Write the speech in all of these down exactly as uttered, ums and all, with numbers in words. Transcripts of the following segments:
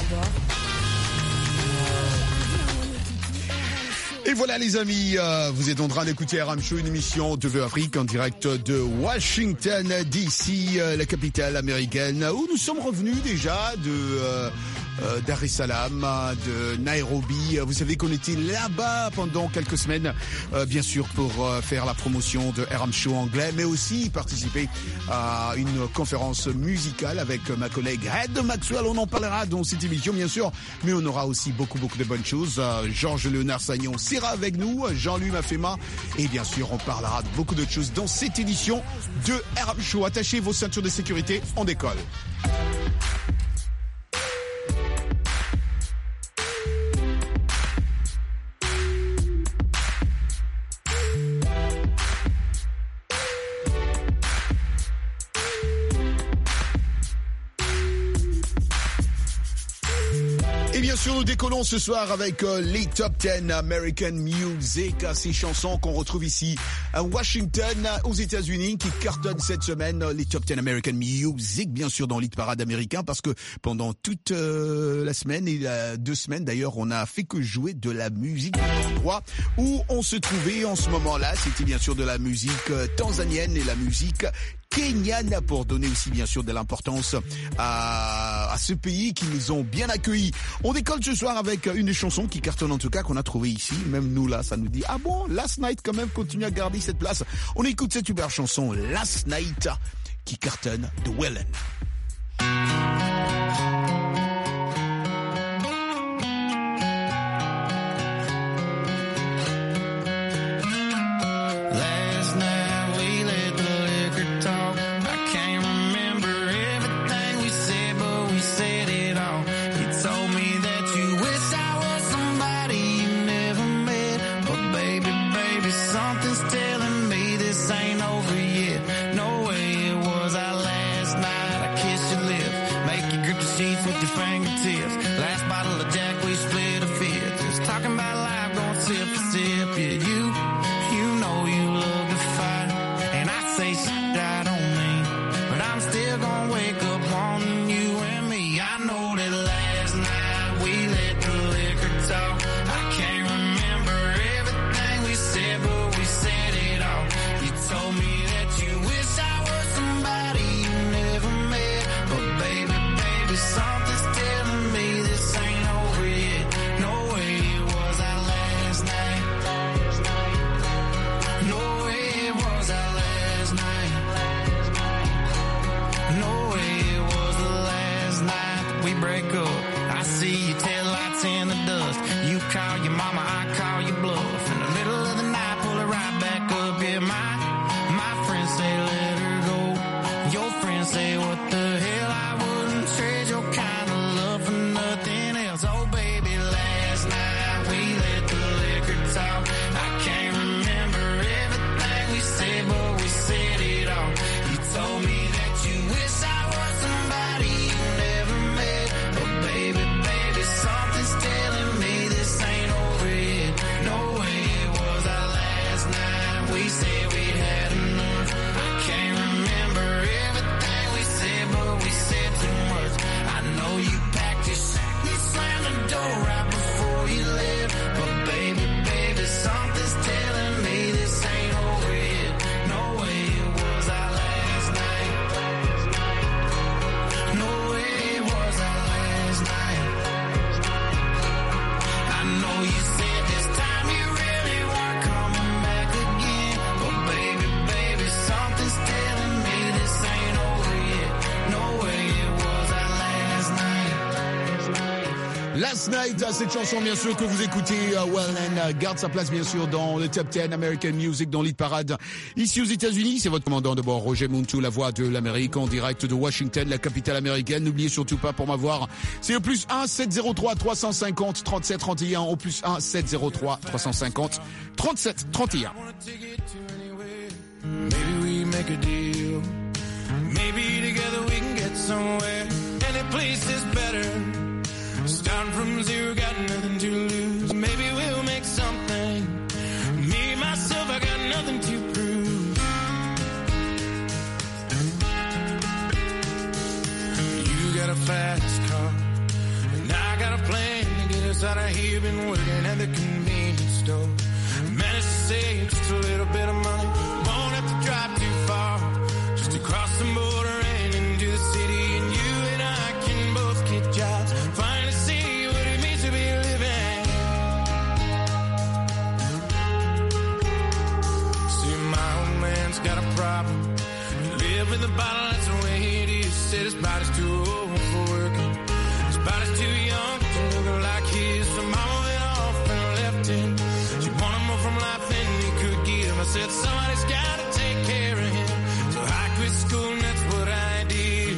Et voilà les amis, euh, vous êtes en train d'écouter R M Show, une émission de Vue Afrique en direct de Washington D C, euh, la capitale américaine, où nous sommes revenus déjà de euh, euh, Dar es Salaam, de Nairobi. Vous savez qu'on était là-bas pendant quelques semaines, euh, bien sûr pour euh, faire la promotion de R M Show anglais, mais aussi participer à une conférence musicale avec ma collègue Ed Maxwell. On en parlera dans cette émission bien sûr, mais on aura aussi beaucoup beaucoup de bonnes choses. Euh, Georges Léonard Sagnon sera avec nous, Jean-Louis Mafema, et bien sûr on parlera de beaucoup d'autres choses dans cette édition de R M Show. Attachez vos ceintures de sécurité, on décolle. Nous décollons ce soir avec euh, les Top dix American Music, ces chansons qu'on retrouve ici à Washington, aux États-Unis, qui cartonnent cette semaine. Les Top dix American Music, bien sûr, dans l'hit parade américain, parce que pendant toute euh, la semaine et euh, deux semaines d'ailleurs, on a fait que jouer de la musique de l'endroit où on se trouvait en ce moment-là. C'était bien sûr de la musique euh, tanzanienne et la musique kenyane, pour donner aussi bien sûr de l'importance à, à ce pays qui nous ont bien accueillis. On décolle ce soir avec une chanson qui cartonne en tout cas, qu'on a trouvée ici. Même nous là, ça nous dit, ah bon, Last Night quand même continue à garder cette place. On écoute cette super chanson Last Night qui cartonne de Wellen. Last Night, cette chanson bien sûr que vous écoutez, uh, Wellen garde sa place bien sûr dans le Top dix American Music, dans l'hit parade ici aux États-Unis. C'est votre commandant de bord, Roger Muntu, la voix de l'Amérique, en direct de Washington, la capitale américaine. N'oubliez surtout pas, pour m'avoir, c'est au plus un sept zéro trois trois cent cinquante trente-sept trente et un, au plus un sept zéro trois trois cent cinquante trente-sept trente et un. Maybe we make a deal. Maybe together we can get somewhere. Any place is better. Starting from zero, got nothing to lose. Maybe we'll make something. Me, myself, I got nothing to prove. You got a fast car, and I this out of here, been working at the convenience store. Managed to save just a little bit of money. Won't have to drive too far, just to cross the border and into the city. And you and I can both get jobs, finally see what it means to be living. See, my old man's got a problem. He live with a bottle, that's the way it is. Said his body's too old for working, his body's too young to look like his. So mama went off and left him. She wanted more from life than he could give. I said somebody's gotta take care of him, so I quit school and that's what I did.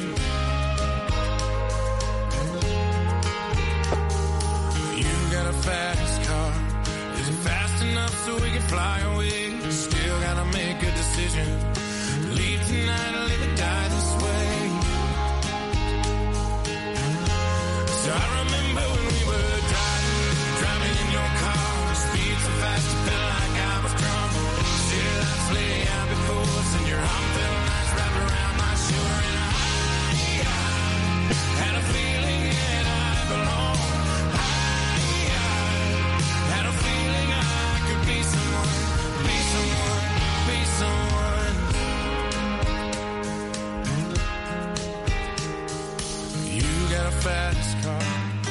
You got a fast car, is it fast enough so we can fly away? Still gotta make a decision, leave tonight or live or die this way. So I remember when we were driving, driving in your car, the speed so fast it felt like I was drunk. City lights lay out before us and your arm felt nice wrapped around my shoulder. And I, I had a feeling that I belonged. I, I had a feeling I could be someone, be someone, be someone. You got a fast car,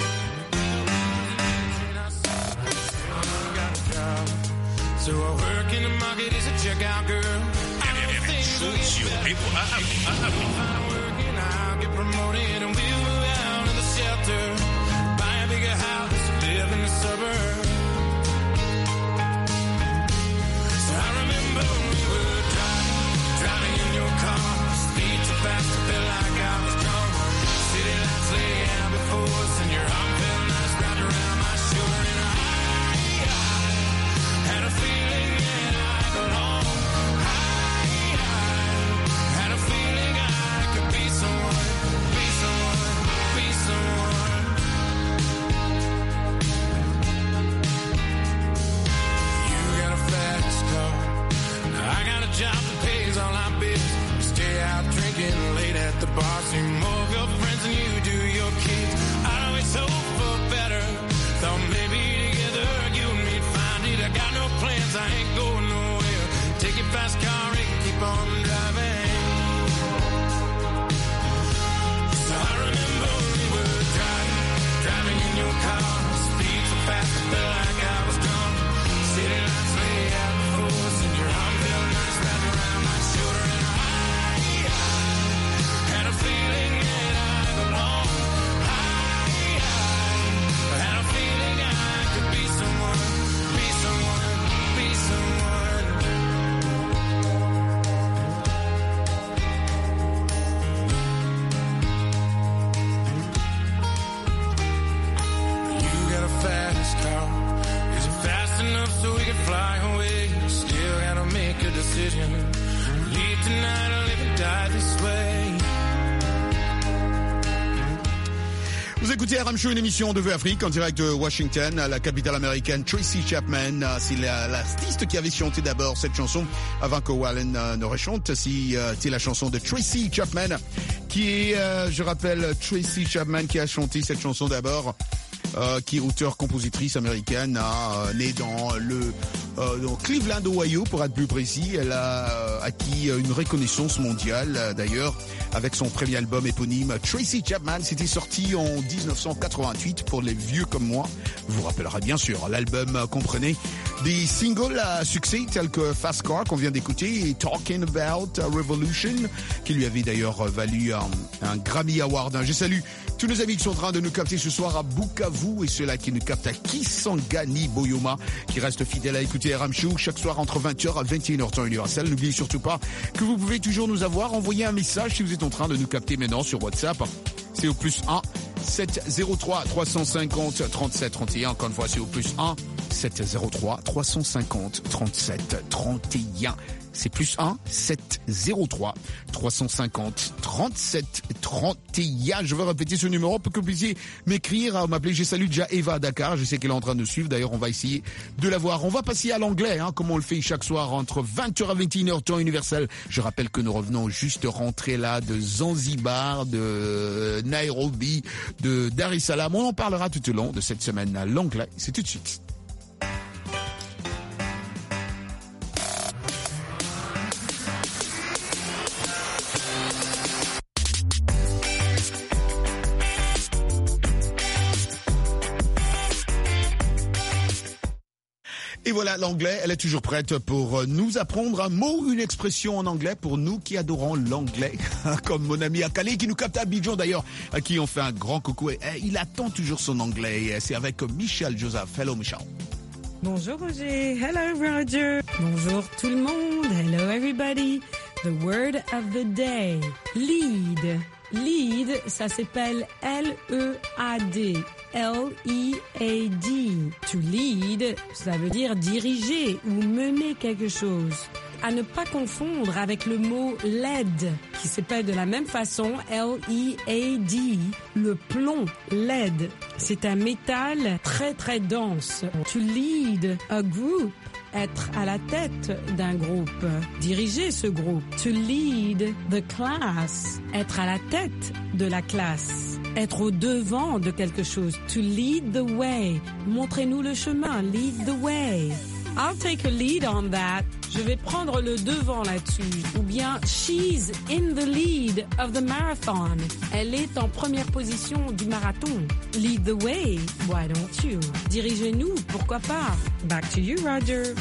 so I work in the market as a checkout girl. Sur Evo A M, A M. Find work and I'll get promoted and we'll move out of the shelter, buy a bigger house, live in the suburbs. So I remember when we were driving, driving in your car, speed so fast it felt like I was drunk. City lights lay out before us and your arm felt nice wrapped around my shoulder. And I, I had a feeling that I belonged. I, I had a feeling I could be someone, be someone, be someone. You got a fast car, now I got a job that pays all our bills. We stay out drinking late at the bar, see more of your friends than you do your kids. I'd always hope for better, thought maybe together you and me'd find it. I got no plans, I ain't going nowhere. Take your fast car and keep on driving. So I remember when we were driving, driving in your car, speed so fast it felt like I was drunk. City lights lay out before us and your arm felt nice wrapped around my shoulder. And I, I had a feeling that I belonged. I, I had a feeling I could be someone, be someone, be someone. You got a fast car, is it fast enough so we can fly away? Still gotta make a decision, leave tonight or live or die this way. Vous écoutez R M Show, une émission de Vue Afrique en direct de Washington, la capitale américaine. Tracy Chapman, c'est la, l'artiste qui avait chanté d'abord cette chanson avant que Wallen euh, ne rechante. Si euh, c'est la chanson de Tracy Chapman, qui est, euh, je rappelle, Tracy Chapman qui a chanté cette chanson d'abord. Euh, qui est auteure-compositrice américaine, euh, née dans le euh, dans Cleveland, Ohio, pour être plus précis. Elle a euh, acquis une reconnaissance mondiale, euh, d'ailleurs, avec son premier album éponyme, Tracy Chapman. C'était sorti en dix-neuf cent quatre-vingt-huit pour les vieux comme moi. Vous vous rappellerez bien sûr, l'album euh, comprenait des singles à succès tels que Fast Car, qu'on vient d'écouter, et Talking About Revolution, qui lui avait d'ailleurs valu un, un Grammy Award. Je salue tous nos amis qui sont en train de nous capter ce soir à Bukavu et ceux-là qui nous captent à Kisangani, Boyoma, qui restent fidèles à écouter R M Show chaque soir entre vingt heures à vingt et une heures temps universel. N'oubliez surtout pas que vous pouvez toujours nous avoir. Envoyez un message si vous êtes en train de nous capter maintenant sur WhatsApp. C'est au plus un sept zéro trois trois cent cinquante trente-sept trente et un. Encore une fois, c'est au plus un sept zéro trois trois cent cinquante trente-sept trente et un. c'est plus un sept zéro trois trois cent cinquante trente-sept trente et un. Je vais répéter ce numéro pour que vous puissiez m'écrire, m'appeler. J'ai salué déjà Eva à Dakar. Je sais qu'elle est en train de suivre. D'ailleurs, on va essayer de la voir. On va passer à l'anglais, hein, comme on le fait chaque soir entre vingt heures et vingt et une heures temps universel. Je rappelle que nous revenons juste rentrer là de Zanzibar, de Nairobi, de Dar es Salaam. On en parlera tout au long de cette semaine. L'anglais, c'est tout de suite. Et voilà, l'anglais, elle est toujours prête pour nous apprendre un mot, une expression en anglais pour nous qui adorons l'anglais. Comme mon ami Akali qui nous capte à Abidjan d'ailleurs, à qui on fait un grand coucou. Et il attend toujours son anglais. C'est avec Michel Joseph. Hello Michel. Bonjour Roger. Hello Roger. Bonjour tout le monde. Hello everybody. The word of the day. Lead. Lead, ça s'appelle L E A D. L E A D. To lead, ça veut dire diriger ou mener quelque chose. À ne pas confondre avec le mot lead, qui s'appelle de la même façon L E A D. Le plomb, lead, c'est un métal très très dense. To lead a group. Être à la tête d'un groupe, diriger ce groupe. To lead the class, être à la tête de la classe, être au devant de quelque chose. To lead the way, montrez-nous le chemin, lead the way. I'll take a lead on that. Je vais prendre le devant là-dessus. Ou bien, she's in the lead of the marathon. Elle est en première position du marathon. Lead the way, why don't you? Dirigez-nous, pourquoi pas? Back to you, Roger.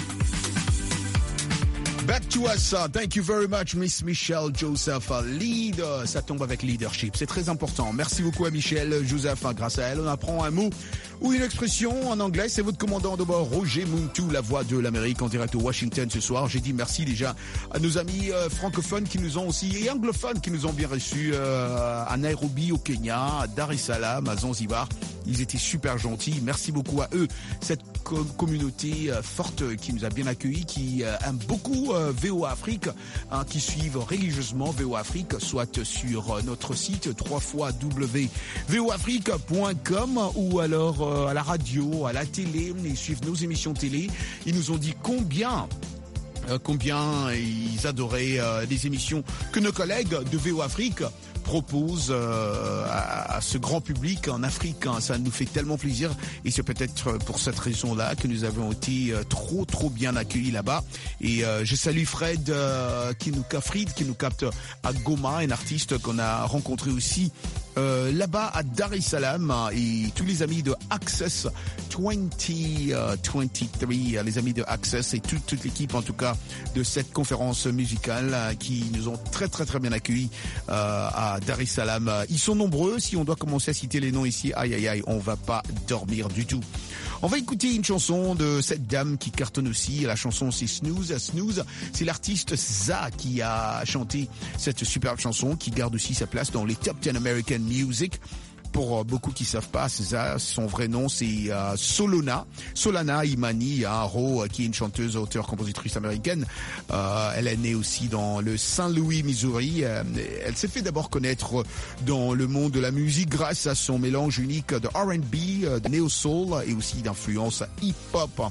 Back to us. Thank you very much, Miss Michelle Joseph. Lead, ça tombe avec leadership. C'est très important. Merci beaucoup à Michelle Joseph. Grâce à elle, on apprend un mot ou une expression en anglais. C'est votre commandant de bord, Roger Muntu, la voix de l'Amérique, en direct de Washington ce soir. J'ai dit merci déjà à nos amis euh, francophones qui nous ont aussi, et anglophones qui nous ont bien reçus euh, à Nairobi, au Kenya, à Dar es Salaam, à Zanzibar. Ils étaient super gentils. Merci beaucoup à eux. Cette co- communauté euh, forte qui nous a bien accueillis, qui euh, aime beaucoup euh, V O A Afrique, hein, qui suivent religieusement V O A Afrique, soit sur euh, notre site w w w point v o afrique point com ou alors euh, à la radio, à la télé. Ils suivent nos émissions télé. Ils nous ont dit combien euh, combien ils adoraient euh, les émissions que nos collègues de V O A Afrique propose euh, à, à ce grand public en Afrique. Hein. Ça nous fait tellement plaisir et c'est peut-être pour cette raison-là que nous avons été euh, trop trop bien accueillis là-bas. Et euh, je salue Fred euh, qui nous Fred qui nous capte à Goma, un artiste qu'on a rencontré aussi euh, là-bas à Dar es Salaam, et tous les amis de Access vingt vingt-trois, les amis de Access et toute, toute l'équipe en tout cas de cette conférence musicale euh, qui nous ont très très très bien accueillis euh, à Dar es Salaam. Ils sont nombreux. Si on doit commencer à citer les noms ici, aïe aïe aïe, on va pas dormir du tout. On va écouter une chanson de cette dame qui cartonne aussi. La chanson c'est Snooze. Snooze, c'est l'artiste Za qui a chanté cette superbe chanson qui garde aussi sa place dans les Top dix American Music. Pour beaucoup qui savent pas, ça, son vrai nom c'est euh, Solana, Solana Imani Haro, qui est une chanteuse, auteure, compositrice américaine. Euh, elle est née aussi dans le Saint-Louis, Missouri. Euh, elle s'est fait d'abord connaître dans le monde de la musique grâce à son mélange unique de R and B, de neo-soul et aussi d'influence hip-hop.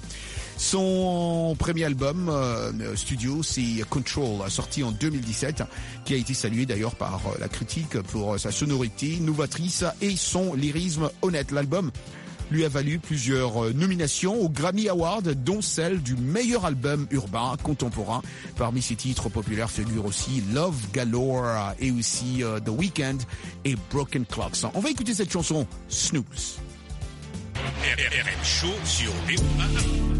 Son premier album euh, studio, c'est Control, sorti en deux mille dix-sept, qui a été salué d'ailleurs par euh, la critique pour sa sonorité novatrice et son lyrisme honnête. L'album lui a valu plusieurs euh, nominations aux Grammy Awards, dont celle du meilleur album urbain contemporain. Parmi ses titres populaires figurent aussi Love Galore et aussi euh, The Weeknd et Broken Clocks. On va écouter cette chanson, Snooze. R M Show sur V O A.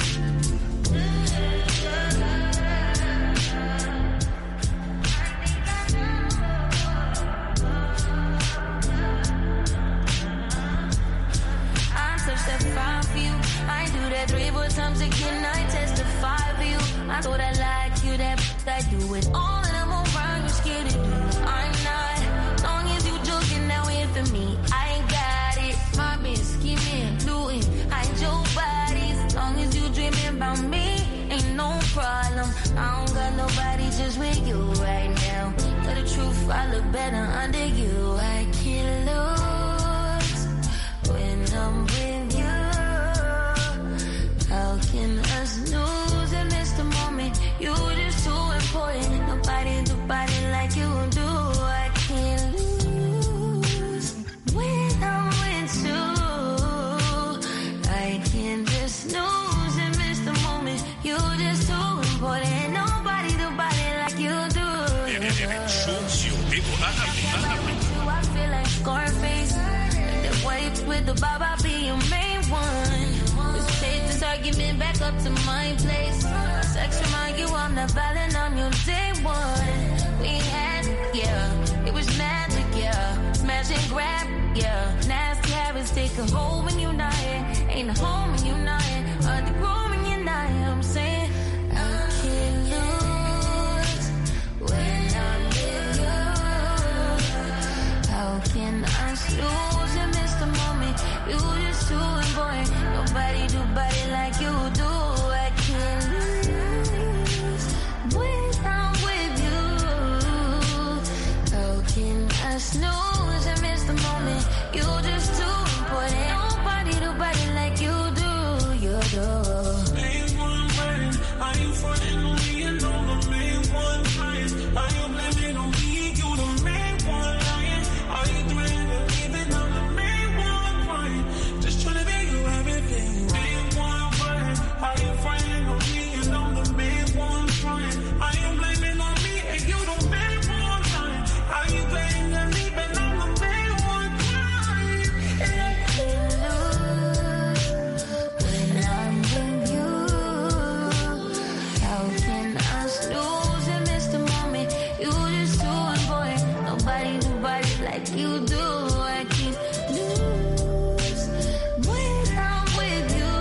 I do that three, four times again. I testify for you. I thought I like you, that I do it all, and I'm around. You're scared to do. I'm not. Long as you joking, now in for me. I ain't got it. My bitch scheming, doing, hide your bodies. Long as you dreaming about me, ain't no problem. I don't got no if I look better under you. I can't lose when I'm with you. How can I snooze and miss the moment? You're just too important. Nobody do body like you do. I can't lose when I'm with you. I can't just snooze and miss the moment. You're just too important. Nobody do body like you do. Show sur B O A Afrique. I feel like Scarface. The white with the bob, I'll be your main one. Let's take this argument back up to my place. Sex remind you I'm not violent, I'm your day one. We had, yeah, it was magic, yeah. Smash and grab, yeah. Nasty habits take a hold when you're not here. Ain't a home when you're not here. Hard to grow when you're not here. I'm saying I can't lose when I'm with you. How can I snooze and miss the moment? You just too important. Nobody do body like you do. I can't lose when I'm with you. How can I snooze and miss the moment? You just too important. Nobody do body like you do. You do. Main one running, I ain't frontin' on me and I'm the main one trying. I ain't blaming on me, you the main one lying. I ain't threatening to leave it, I'm the main one crying. Just tryna make you everything. Main one running, I ain't frontin' on me and I'm the main one trying. I ain't blaming on me and you the main one lying. I ain't blaming on me, but I'm the main one crying. When I'm with you, how can I snooze and miss the moment? You just too important. Nobody do body like you do. I can't lose when I'm with you.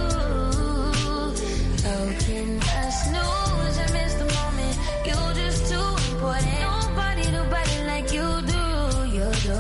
How can I snooze and miss the moment? You just too important. Nobody do body like you do. You do.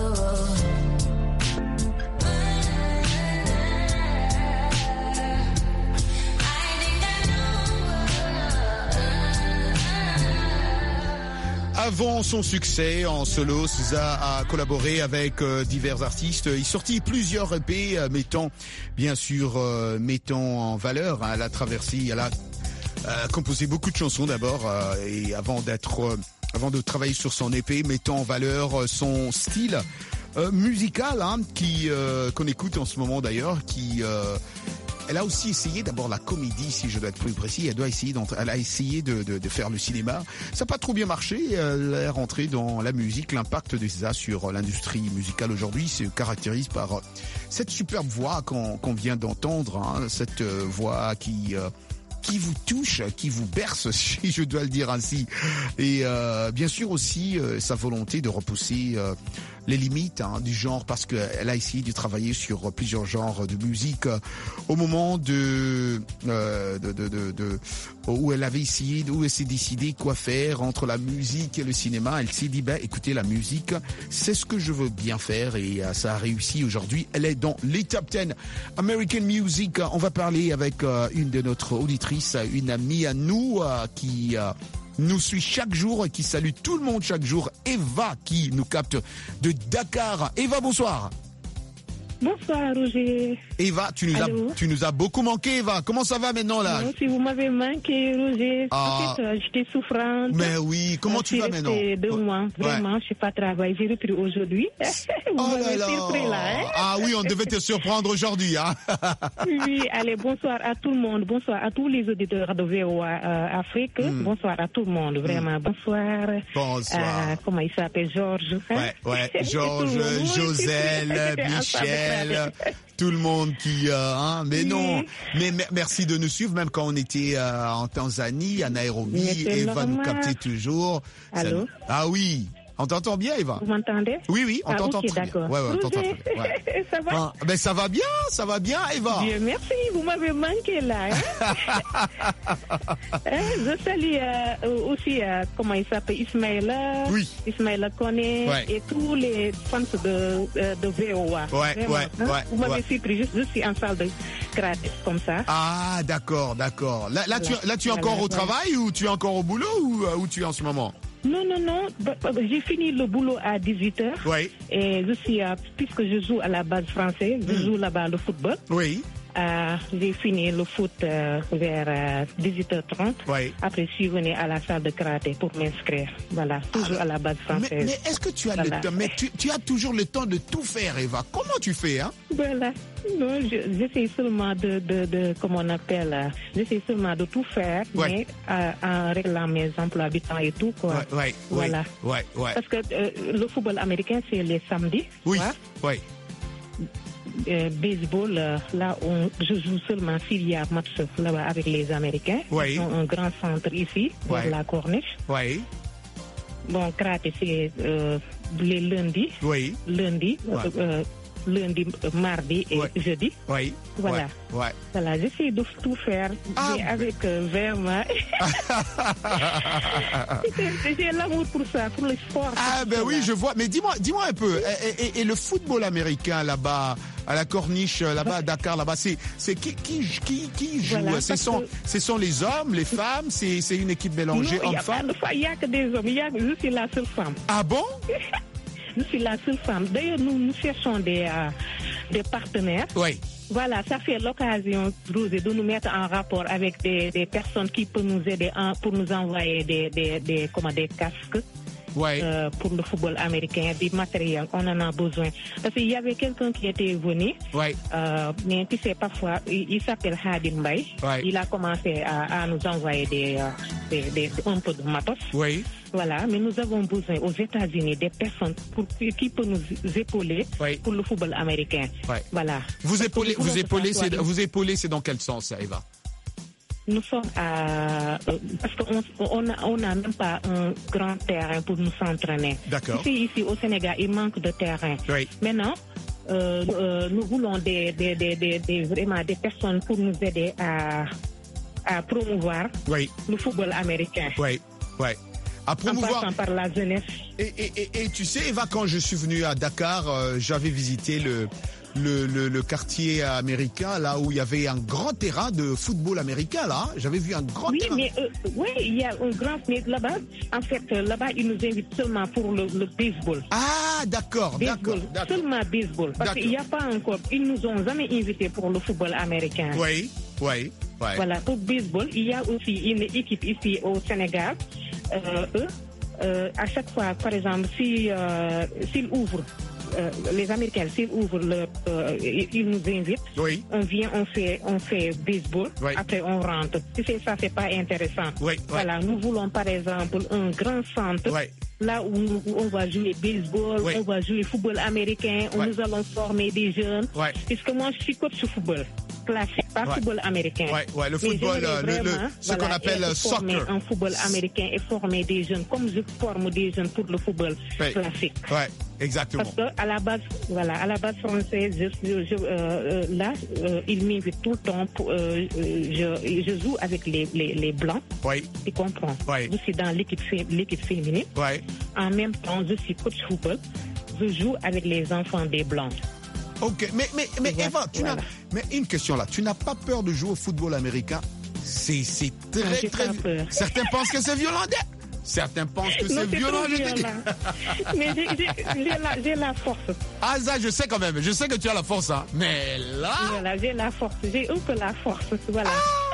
Avant son succès en solo, César a collaboré avec euh, divers artistes. Il sortit plusieurs E P euh, mettant, bien sûr, euh, mettant en valeur hein, la traversée. Elle a euh, composé beaucoup de chansons d'abord euh, et avant d'être, euh, avant de travailler sur son E P, mettant en valeur euh, son style euh, musical hein, qui euh, qu'on écoute en ce moment d'ailleurs, qui euh, elle a aussi essayé d'abord la comédie, si je dois être plus précis. Elle doit essayer, elle a essayé de, de, de faire le cinéma. Ça n'a pas trop bien marché. Elle est rentrée dans la musique. L'impact de ça sur l'industrie musicale aujourd'hui se caractérise par cette superbe voix qu'on, qu'on vient d'entendre, hein, cette voix qui euh, qui vous touche, qui vous berce, si je dois le dire ainsi. Et euh, bien sûr aussi euh, sa volonté de repousser euh, les limites hein, du genre, parce qu'elle a essayé de travailler sur plusieurs genres de musique euh, au moment de, euh, de, de, de, de où elle avait essayé, où elle s'est décidé quoi faire entre la musique et le cinéma. Elle s'est dit, ben écoutez, la musique, c'est ce que je veux bien faire, et euh, ça a réussi aujourd'hui. Elle est dans les top dix American Music. On va parler avec euh, une de notre auditrice, une amie à nous euh, qui euh, nous suit chaque jour et qui salue tout le monde chaque jour. Eva qui nous capte de Dakar. Eva, bonsoir. Bonsoir Roger. Eva, tu nous, as, tu nous as beaucoup manqué, Eva. Comment ça va maintenant là? Non, si vous m'avez manqué, Roger. Ah. En fait, euh, j'étais souffrante. Mais oui, comment tu vas maintenant? deux mois, vraiment, ouais. Je n'ai pas travaillé. J'ai repris aujourd'hui. Vous oh m'avez là surpris là. Hein? Ah oui, on devait te surprendre aujourd'hui. Hein? Oui, allez, bonsoir à tout le monde. Bonsoir à tous les auditeurs de V O A euh, Afrique. Mm. Bonsoir à tout le monde, vraiment. Mm. Bonsoir. Bonsoir. Euh, comment il s'appelle? Georges. Hein? Ouais, ouais. Georges, Joselle, Michel. Tout le monde qui, euh, hein, mais oui. Non, mais merci de nous suivre, même quand on était euh, en Tanzanie, à Nairobi. Eva nous captait toujours. Allô? Ça... Ah oui. On t'entend bien, Eva? Vous m'entendez? Oui, oui, on ah, t'entend okay, très d'accord. bien. Ouais, ouais, on t'entend très bien. Ouais. Ça va? Ah, ben, ça va bien, ça va bien, Eva. Dieu merci, vous m'avez manqué là. Hein? Je salue euh, aussi, euh, comment il s'appelle, Ismaël. Oui. Ismaël Koné ouais. Et tous les fans de, de V O A. Ouais, Vraiment, ouais, hein? ouais. Vous m'avez ouais. surpris, juste, je suis en salle de crâne, comme ça. Ah, d'accord, d'accord. Là, là, voilà. tu, là, tu es encore voilà, au voilà. travail ou tu es encore au boulot ou où tu es en ce moment? Non, non, non. J'ai fini le boulot à dix-huit heures. Oui. Et je suis, euh, puisque je joue à la base française, je joue là-bas le football. Oui. Euh, j'ai fini le foot euh, vers euh, dix-huit heures trente. Oui. Après, je suis venue à la salle de karaté pour m'inscrire. Voilà, toujours à la base française. Mais, mais est-ce que tu as Voilà. le temps? Mais tu, tu as toujours le temps de tout faire, Eva. Comment tu fais, hein? Voilà. Non, je- j'essaie seulement de, de, de, comment on appelle, euh, j'essaie seulement de tout faire, Ouais. mais euh, en réglant mes emplois du temps et tout, quoi. Ouais, ouais, Voilà. ouais, ouais. Parce que euh, le football américain, c'est les samedis. Oui, soir. oui. Euh, baseball, euh, là, on, je joue seulement s'il y a match là-bas avec les Américains. Oui. Ils ont un grand centre ici, pour Ouais. la Corniche. Oui, Bon, karaté, c'est euh, les lundis, oui, lundi, Ouais. euh, euh, lundi, euh, mardi et Ouais. jeudi. oui. Voilà. Ouais, ouais. Voilà, j'essaie de tout faire Ah, mais ben. avec euh, vraiment. J'ai l'amour pour ça, pour le sport. Ah ben oui, je vois. Mais dis-moi, dis-moi un peu. Et, et- et le football américain là-bas, à la Corniche, là-bas à Dakar, là-bas, c'est, c'est qui, qui, qui, qui joue? Voilà, ce parce sont, que- ce sont les hommes, les femmes. C'est, c'est une équipe mélangée Non, il n'y a, pas hommes-femmes. de fa- il y a que des hommes. Il y a- je suis la seule femme. Ah bon? Je suis la seule femme. D'ailleurs, nous, nous cherchons des, euh, des partenaires. Oui. Voilà, ça fait l'occasion, Rosé, de nous mettre en rapport avec des, des personnes qui peuvent nous aider en- pour nous envoyer des, des, des, comment, des casques. Ouais. Euh, pour le football américain, du matériel, on en a besoin. Parce qu'il y avait quelqu'un qui était venu, Ouais. euh, mais tu sais, parfois, il, il s'appelle Hadim Mbaye. Ouais. Il a commencé à, à nous envoyer des, euh, des, des, un peu de matos. Oui. Voilà, mais nous avons besoin aux États-Unis des personnes pour, qui peuvent nous épauler Oui. pour le football américain. Ouais. Voilà. Vous Parce que épaulez, nous voulons vous que épaulez, ça soit c'est, une- vous épaulez, c'est dans quel sens, ça, Eva? Nous sommes à... euh, parce qu'on on a, on a même pas un grand terrain pour nous s'entraîner. D'accord. Ici, ici, au Sénégal, il manque de terrain. Oui. Maintenant, euh, euh, nous voulons des, des, des, des, des- vraiment des personnes pour nous aider à, à promouvoir Oui. le football américain. Oui. Oui. À En promouvoir. passant par la jeunesse. Et, et, et, et tu sais, Eva, quand je suis venu à Dakar, euh, j'avais visité le, le, le, le quartier américain, là où il y avait un grand terrain de football américain, là. J'avais vu un grand Oui, terrain. mais euh, oui, il y a un grand... Mais là-bas, en fait, euh, là-bas, ils nous invitent seulement pour le, le baseball. Ah, d'accord, d'accord, Baseball, d'accord. seulement baseball. Parce D'accord. qu'il n'y a pas encore... Ils nous ont jamais invités pour le football américain. Oui, oui, oui. Voilà, pour baseball, il y a aussi une équipe ici au Sénégal. Euh, eux, euh, à chaque fois, par exemple, si, euh, s'ils ouvrent, euh, les Américains, s'ils ouvrent, le, euh, ils ils nous invitent. Oui. On vient, on fait, on fait baseball. Oui. Après, on rentre. Tu sais, ça, c'est pas intéressant. Oui, oui. Voilà, nous voulons, par exemple, un grand centre. Oui. Là où, nous- où on va jouer baseball, Oui. on va jouer football américain, où Ouais. nous allons former des jeunes. Ouais. Puisque moi, je suis coach de football classique, pas Ouais. football américain. Ouais, ouais, le Mais football, j'aimerais euh, le- le- vraiment, ce qu'on voilà, appelle, et euh, former soccer. un football américain et former des jeunes, comme je forme des jeunes pour le football Oui. classique. Ouais, exactement. Parce que à la base, voilà, à la base française, je, je- je- euh, euh, là, euh, ils m'invitent tout le temps. Pour, euh, euh, je, je joue avec les, les, les blancs. Oui, Tu comprends? Oui. Je suis dans l'équipe fé- l'équipe féminine. oui. En même temps, je suis coach football. Je joue avec les enfants des blancs. Ok, mais, mais, mais Voilà, Eva, tu voilà. n'as, mais une question là, tu n'as pas peur de jouer au football américain? C'est, c'est Non, très, j'ai très. pas peur. Certains pensent que c'est violent. Certains pensent que Non, c'est c'est violent. trop je te dis. violent. Mais j'ai- j'ai j'ai la, j'ai la force. Ah, ça, je sais quand même. Je sais que tu as la force, hein. Mais là. Voilà, j'ai la force. J'ai un peu la force. Voilà.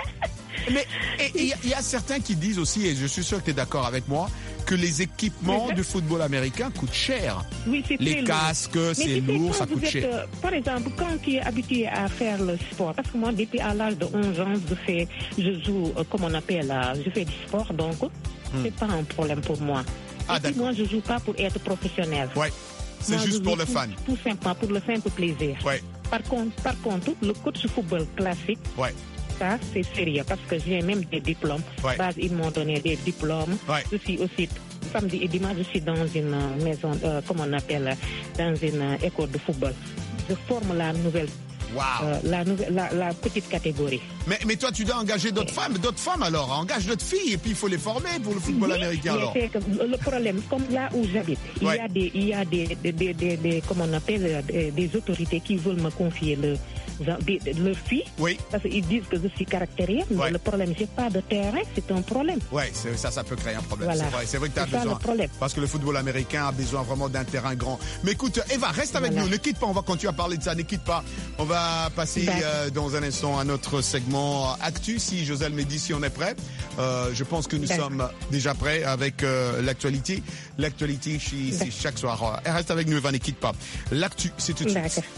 Mais il y, a- y a certains qui disent aussi, et je suis sûr que tu es d'accord avec moi, que les équipements Oui. de football américain coûtent cher. Oui, c'est Les très lourd. casques, Mais c'est tu sais, lourd, quand ça vous coûte êtes, cher. euh, par exemple, quand tu es habitué à faire le sport, parce que moi, depuis à l'âge de onze ans, je, fais, je joue, euh, comme on appelle, euh, je fais du sport, donc c'est pas un problème pour moi. Hmm. Ah, Et puis, d'accord. moi, je joue pas pour être professionnel. Ouais. C'est Moi, juste je pour joue le tout- fun. Tout simplement, pour le simple plaisir. Ouais, Par contre, par contre, le coach de football classique, ouais. ça, c'est sérieux parce que j'ai même des diplômes. Ouais. Base, ils m'ont donné des diplômes. Ouais. Je suis aussi, samedi et dimanche, je suis dans une euh, maison, euh, comment on appelle, euh, dans une euh, école de football. Je forme la nouvelle Wow. euh, la, nouvelle- la, la petite catégorie. Mais, mais toi, tu dois engager d'autres femmes, d'autres femmes alors. Engage d'autres filles et puis il faut les former pour le football Oui, américain mais alors. c'est que le problème, comme là où j'habite, Ouais. il y a des, il y a des, des, des, des, des- comment on appelle, des, des autorités qui veulent me confier le, des, de leurs filles. Oui. Parce qu'ils disent que je suis caractérielle, mais Ouais. le problème, c'est pas de terrain, c'est un problème. Ouais, c'est- ça, ça peut créer un problème. Voilà. C'est vrai, c'est vrai que tu as C'est ça, besoin. le problème. Parce que le football américain a besoin vraiment d'un terrain grand. Mais écoute, Eva, reste avec Voilà. nous. Ne quitte pas. On va continuer à parler de ça. Ne quitte pas. On va passer D'accord. euh, dans un instant à notre segment Actu. Si Joselle me dit si on est prêt. Euh, je pense que nous D'accord. sommes déjà prêts avec euh, l'actualité. L'actualité, c'est c'est chaque soir. Euh, Reste avec nous, Eva. Ne quitte pas. L'actu, c'est tout de suite. D'accord.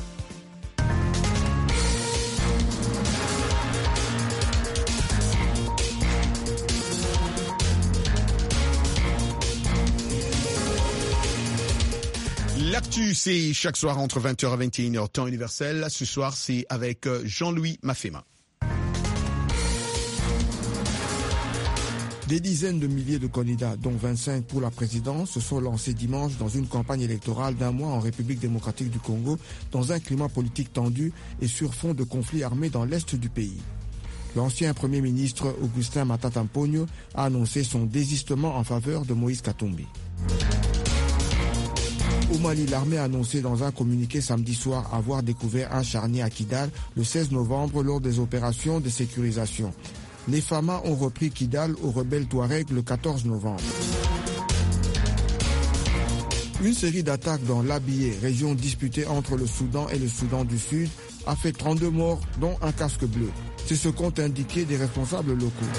L'actu, c'est chaque soir entre vingt heures et vingt et une heures, temps universel. Ce soir, c'est avec euh, Jean-Louis Mafema. Des dizaines de milliers de candidats, dont vingt-cinq pour la présidence, se sont lancés dimanche dans une campagne électorale d'un mois en République démocratique du Congo, dans un climat politique tendu et sur fond de conflits armés dans l'est du pays. L'ancien Premier ministre Augustin Matata Mponyo a annoncé son désistement en faveur de Moïse Katumbi. Au Mali, l'armée a annoncé dans un communiqué samedi soir avoir découvert un charnier à Kidal le seize novembre lors des opérations de sécurisation. Les F A M A ont repris Kidal aux rebelles Touaregs le quatorze novembre. Une série d'attaques dans l'Abyei, région disputée entre le Soudan et le Soudan du Sud, a fait trente-deux morts, dont un casque bleu. C'est ce qu'ont indiqué des responsables locaux.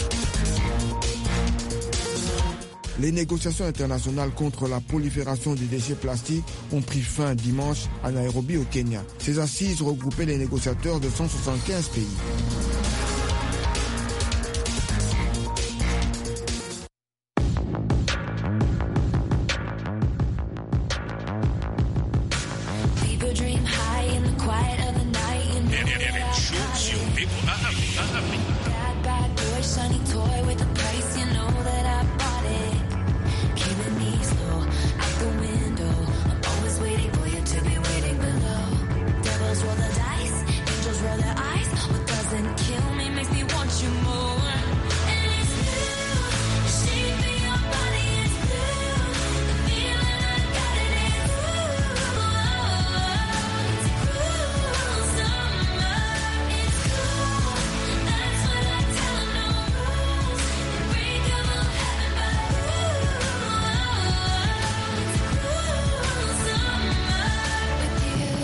Les négociations internationales contre la prolifération des déchets plastiques ont pris fin dimanche à Nairobi au Kenya. Ces assises regroupaient les négociateurs de cent soixante-quinze pays. People dream high in the quiet of the night. You know R M Show sur V O A Afrique. bad, bad boy, shiny toy with a price. You know that I bought it. Keeping me slow out the window. I'm always waiting for you to be waiting below. Devils roll the dice, angels roll their eyes. What doesn't kill me makes me want you more. And it's blue, the shape of your body is blue. The feeling I got it is blue. It's cruel summer, it's cool. That's what I tell 'em, no rules. You break 'em all heaven, but it's cruel summer with you.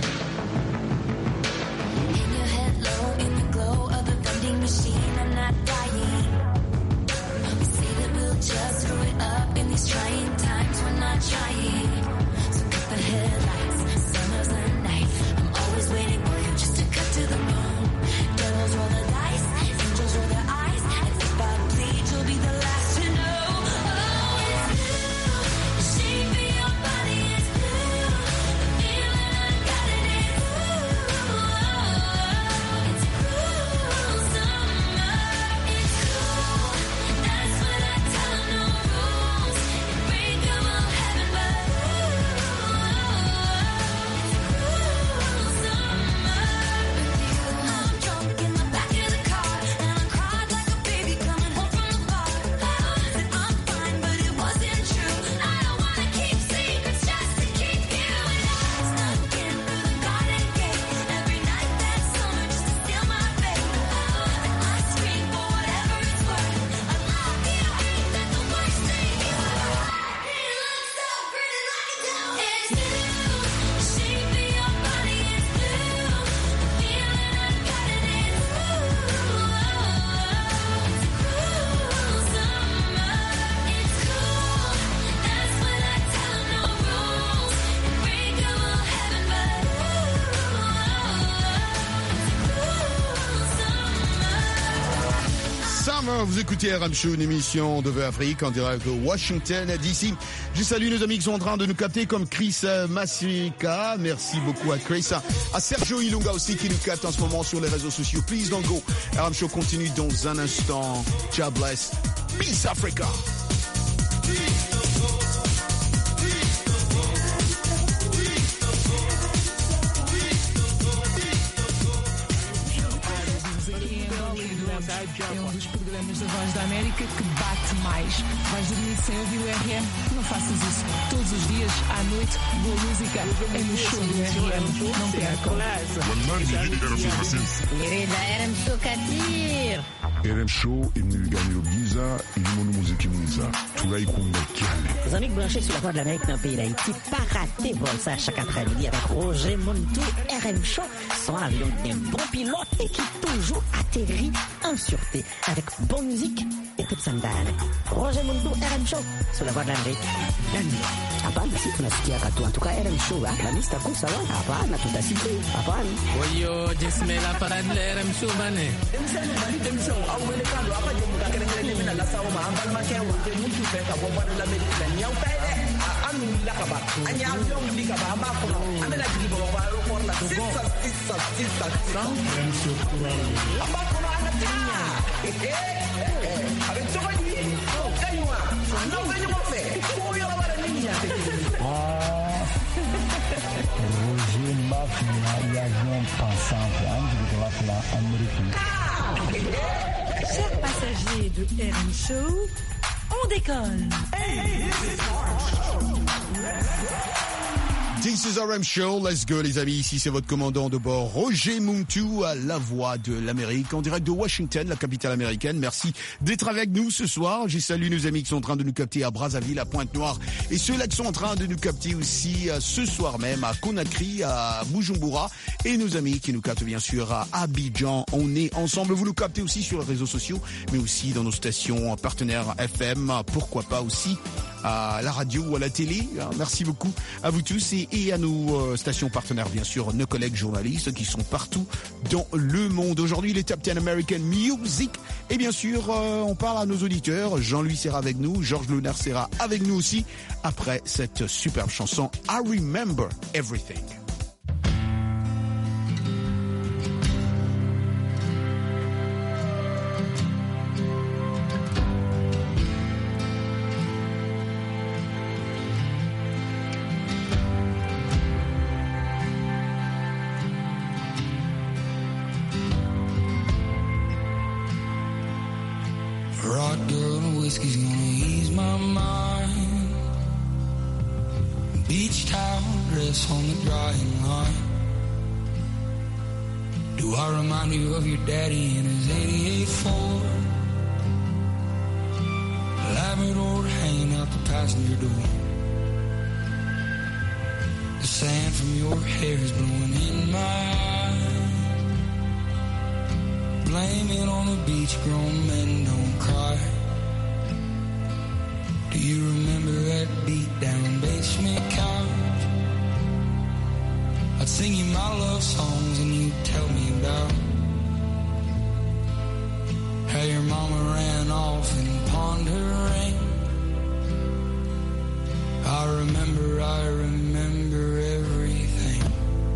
In your head low, in the glow of the vending machine, I'm not dying. We say that we'll just screw it up in these trying times, we're not trying. So cut the headlights, summer's the night. I'm always waiting for you just to cut to the bone. Devils roll the dice, angels roll their eyes. And if I bleed, you'll be the last to know. Oh, it's blue, the shape of your body is blue. The feeling I got it is blue. It's cruel summer, it's cool. That's what I tell 'em, no rules. You break 'em all heaven, but it's cruel summer with you. I'm drunk in the back of the car, and I cried like a baby coming home from the bar. Said I'm fine, but it wasn't true. I don't wanna keep secrets just to keep you. And I snuck in through the garden gate every night that summer just to steal my fate. And I scream for whatever it's worth. I love you, ain't that the worst thing you ever heard? It looks so pretty like a dough. It's blue, the shape of your body is blue. The feeling I got it is blue. It's cruel summer, it's cool. That's what I tell 'em, no rules. You break 'em all heaven, but it's cruel summer. Summer, vous écoutez R M Show, une émission de V Afrique en direct de Washington D C. Je salue nos amis qui sont en train de nous capter comme Chris euh, Masika. Merci beaucoup à Chris. À Sergio Ilunga aussi qui nous capte en ce moment sur les réseaux sociaux. Please don't go. R M Show continue dans un instant. God bless. Peace Africa. É um dos programas da Voz da América que bate mais. Vais dormir sem ouvir o R M? Não faças isso. Todos os dias, à noite, boa música é no show do R M. Não percam. يريد إرم شو كتير. إرم شو إنه يعني بيزا إنه من موسيقى بيزا تلاقي كون كيالي. Les amis branchés sur la Voix de l'Amérique dans le pays d'Haïti, pas rater vol ça chaque après-midi avec Roger Montou, R M Show, son avion d'un bon pilote et qui toujours atterrit en sûreté avec bonne musique et toute sandale. Roger Montou, R M Show, sur la Voix de l'Amérique. Hapana, si tunasikia katu. En tout cas, R M Show, la lista kusa wana. Hapana, tutasikia. Hapana. Oyo, jesme la parade de R M Show, bane. Roger Mafia e avião passante antes de lá pela Amérique. Chers passagers de R M Show, on décolle. This is R M Show, let's go les amis, ici c'est votre commandant de bord Roger Montou à la voix de l'Amérique en direct de Washington, la capitale américaine. Merci d'être avec nous ce soir. J'ai salué nos amis qui sont en train de nous capter à Brazzaville, à Pointe-Noire et ceux-là qui sont en train de nous capter aussi euh, ce soir même à Conakry, à Bujumbura et nos amis qui nous captent bien sûr à Abidjan. On est ensemble, vous nous captez aussi sur les réseaux sociaux mais aussi dans nos stations partenaires F M, pourquoi pas aussi à la radio ou à la télé. Merci beaucoup à vous tous et, et à nos euh, stations partenaires, bien sûr, nos collègues journalistes qui sont partout dans le monde. Aujourd'hui, les Top dix American Music. Et bien sûr, euh, on parle à nos auditeurs. Jean-Louis sera avec nous, Georges Lunar sera avec nous aussi après cette superbe chanson I Remember Everything. Whiskey's gonna ease my mind. Beach towel dress on the drying line. Do I remind you of your daddy in his eighty-eight Ford? Labrador hanging out the passenger door. The sand from your hair is blowing in my eyes. Blame it on the beach, grown men don't cry. Do you remember that beat down basement couch? I'd sing you my love songs and you'd tell me about how your mama ran off and pawned her ring. I remember, I remember everything.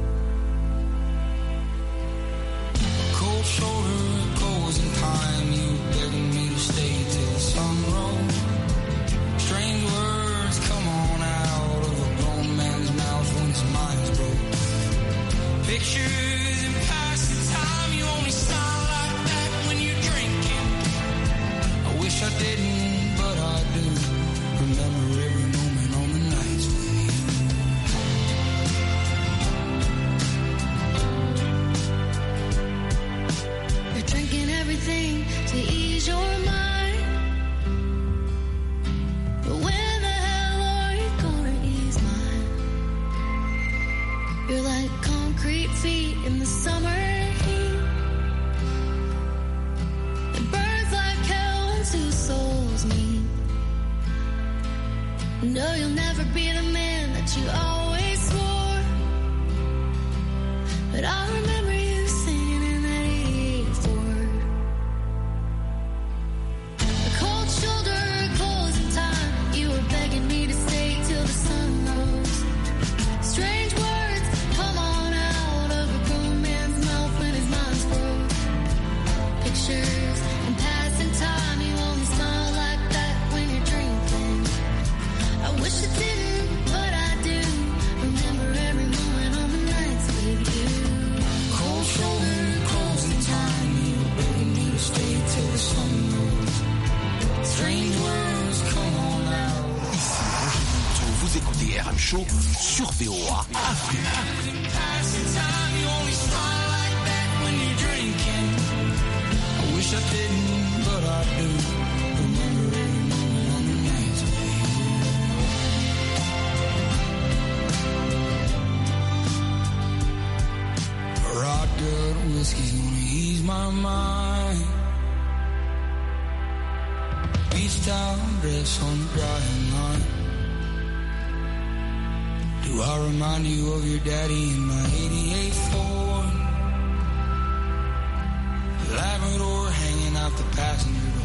Cold shoulder goes in time, you begging me to stay till the sun rose. Strange words come on out of a grown man's mouth when his mind's broke. Pictures in passing time, you only sound like that when you're drinking. I wish I didn't, but I do. Remember every moment on the nights with you. You're drinking everything to ease your mind. You're like concrete feet in the Show sur V O A. Whiskey's gonna ease my mind. Beach towel dress on the drying line. Do I remind you of your daddy in my eighty-eight Ford? Labrador hanging out the passenger door.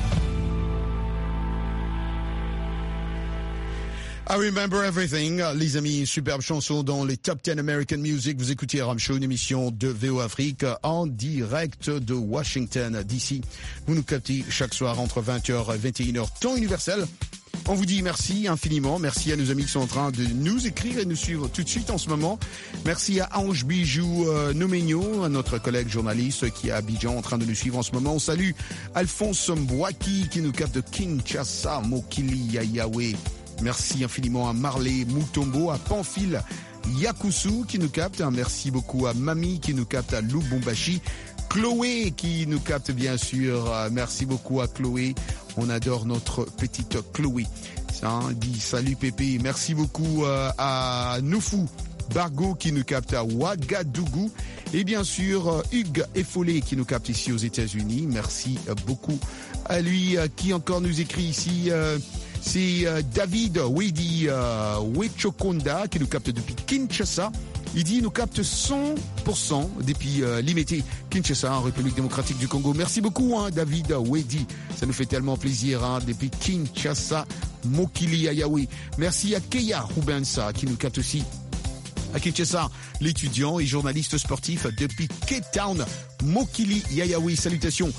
I Remember Everything, les amis, une superbe chanson dans les Top dix American Music. Vous écoutez R M Show, une émission de V O Afrique en direct de Washington, D C. Vous nous captez chaque soir entre vingt heures et vingt et une heures, temps universel. On vous dit merci infiniment. Merci à nos amis qui sont en train de nous écrire et nous suivre tout de suite en ce moment. Merci à Ange Bijou euh, Nomeño, notre collègue journaliste qui est à Abidjan en train de nous suivre en ce moment. On salue Alphonse Mbouaki qui nous capte de Kinshasa, Mokili Yayawe. Merci infiniment à Marley Moutombo, à Pamphile Yakusu qui nous capte. Merci beaucoup à Mami qui nous capte à Lubumbashi. Chloé qui nous capte bien sûr. Merci beaucoup à Chloé. On adore notre petite Chloé. Ça dit salut Pépé. Merci beaucoup à Noufou Bargo qui nous capte à Ouagadougou. Et bien sûr Hugues Effolé qui nous capte ici aux États-Unis. Merci beaucoup à lui qui encore nous écrit ici. C'est euh, David Wedi euh, Wechokonda qui nous capte depuis Kinshasa. Il dit il nous capte cent pour cent depuis euh, Limité, Kinshasa, en République démocratique du Congo. Merci beaucoup hein, David Wedi. Ça nous fait tellement plaisir hein, depuis Kinshasa, Mokili Ayawe. Merci à Keya Rubensa qui nous capte aussi à Kinshasa, l'étudiant et journaliste sportif depuis Cape Town, Mokili Yayawi. Salutations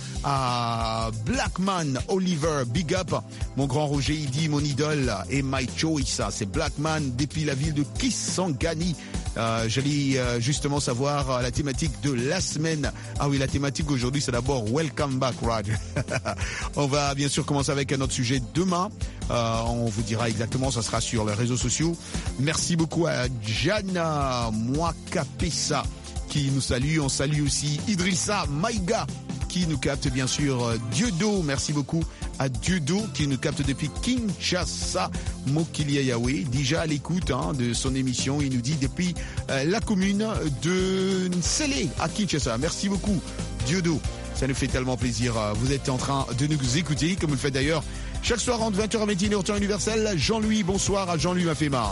à Blackman Oliver, big up. Mon grand Roger, il dit mon idole et my choice. C'est Blackman depuis la ville de Kisangani. Euh, J'allais euh, justement savoir euh, la thématique de la semaine. Ah oui, la thématique aujourd'hui, c'est d'abord Welcome Back, Raj. On va bien sûr commencer avec un autre sujet demain. Euh, on vous dira exactement, ça sera sur les réseaux sociaux. Merci beaucoup à Jana Mwakapesa qui nous salue. On salue aussi Idrissa Maïga qui nous capte bien sûr. Dieudo, merci beaucoup à Dieudo qui nous capte depuis Kinshasa, Mokili Yayawe, déjà à l'écoute hein, de son émission. Il nous dit depuis euh, la commune de Nsele à Kinshasa. Merci beaucoup Dieudo, ça nous fait tellement plaisir. Vous êtes en train de nous écouter comme vous le faites d'ailleurs chaque soir entre vingt heures et vingt et une heures temps universel. Jean-Louis, bonsoir à Jean-Louis Mafema.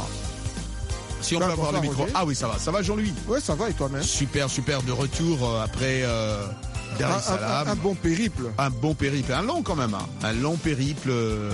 Si on peut avoir le micro. Roger. Ah oui, ça va. Ça va, Jean-Louis? Oui, ça va, et toi-même? Super, super, de retour euh, après euh, Dar es Salaam. Un, un, un bon périple. Un bon périple. Un long quand même. Hein. Un long périple euh,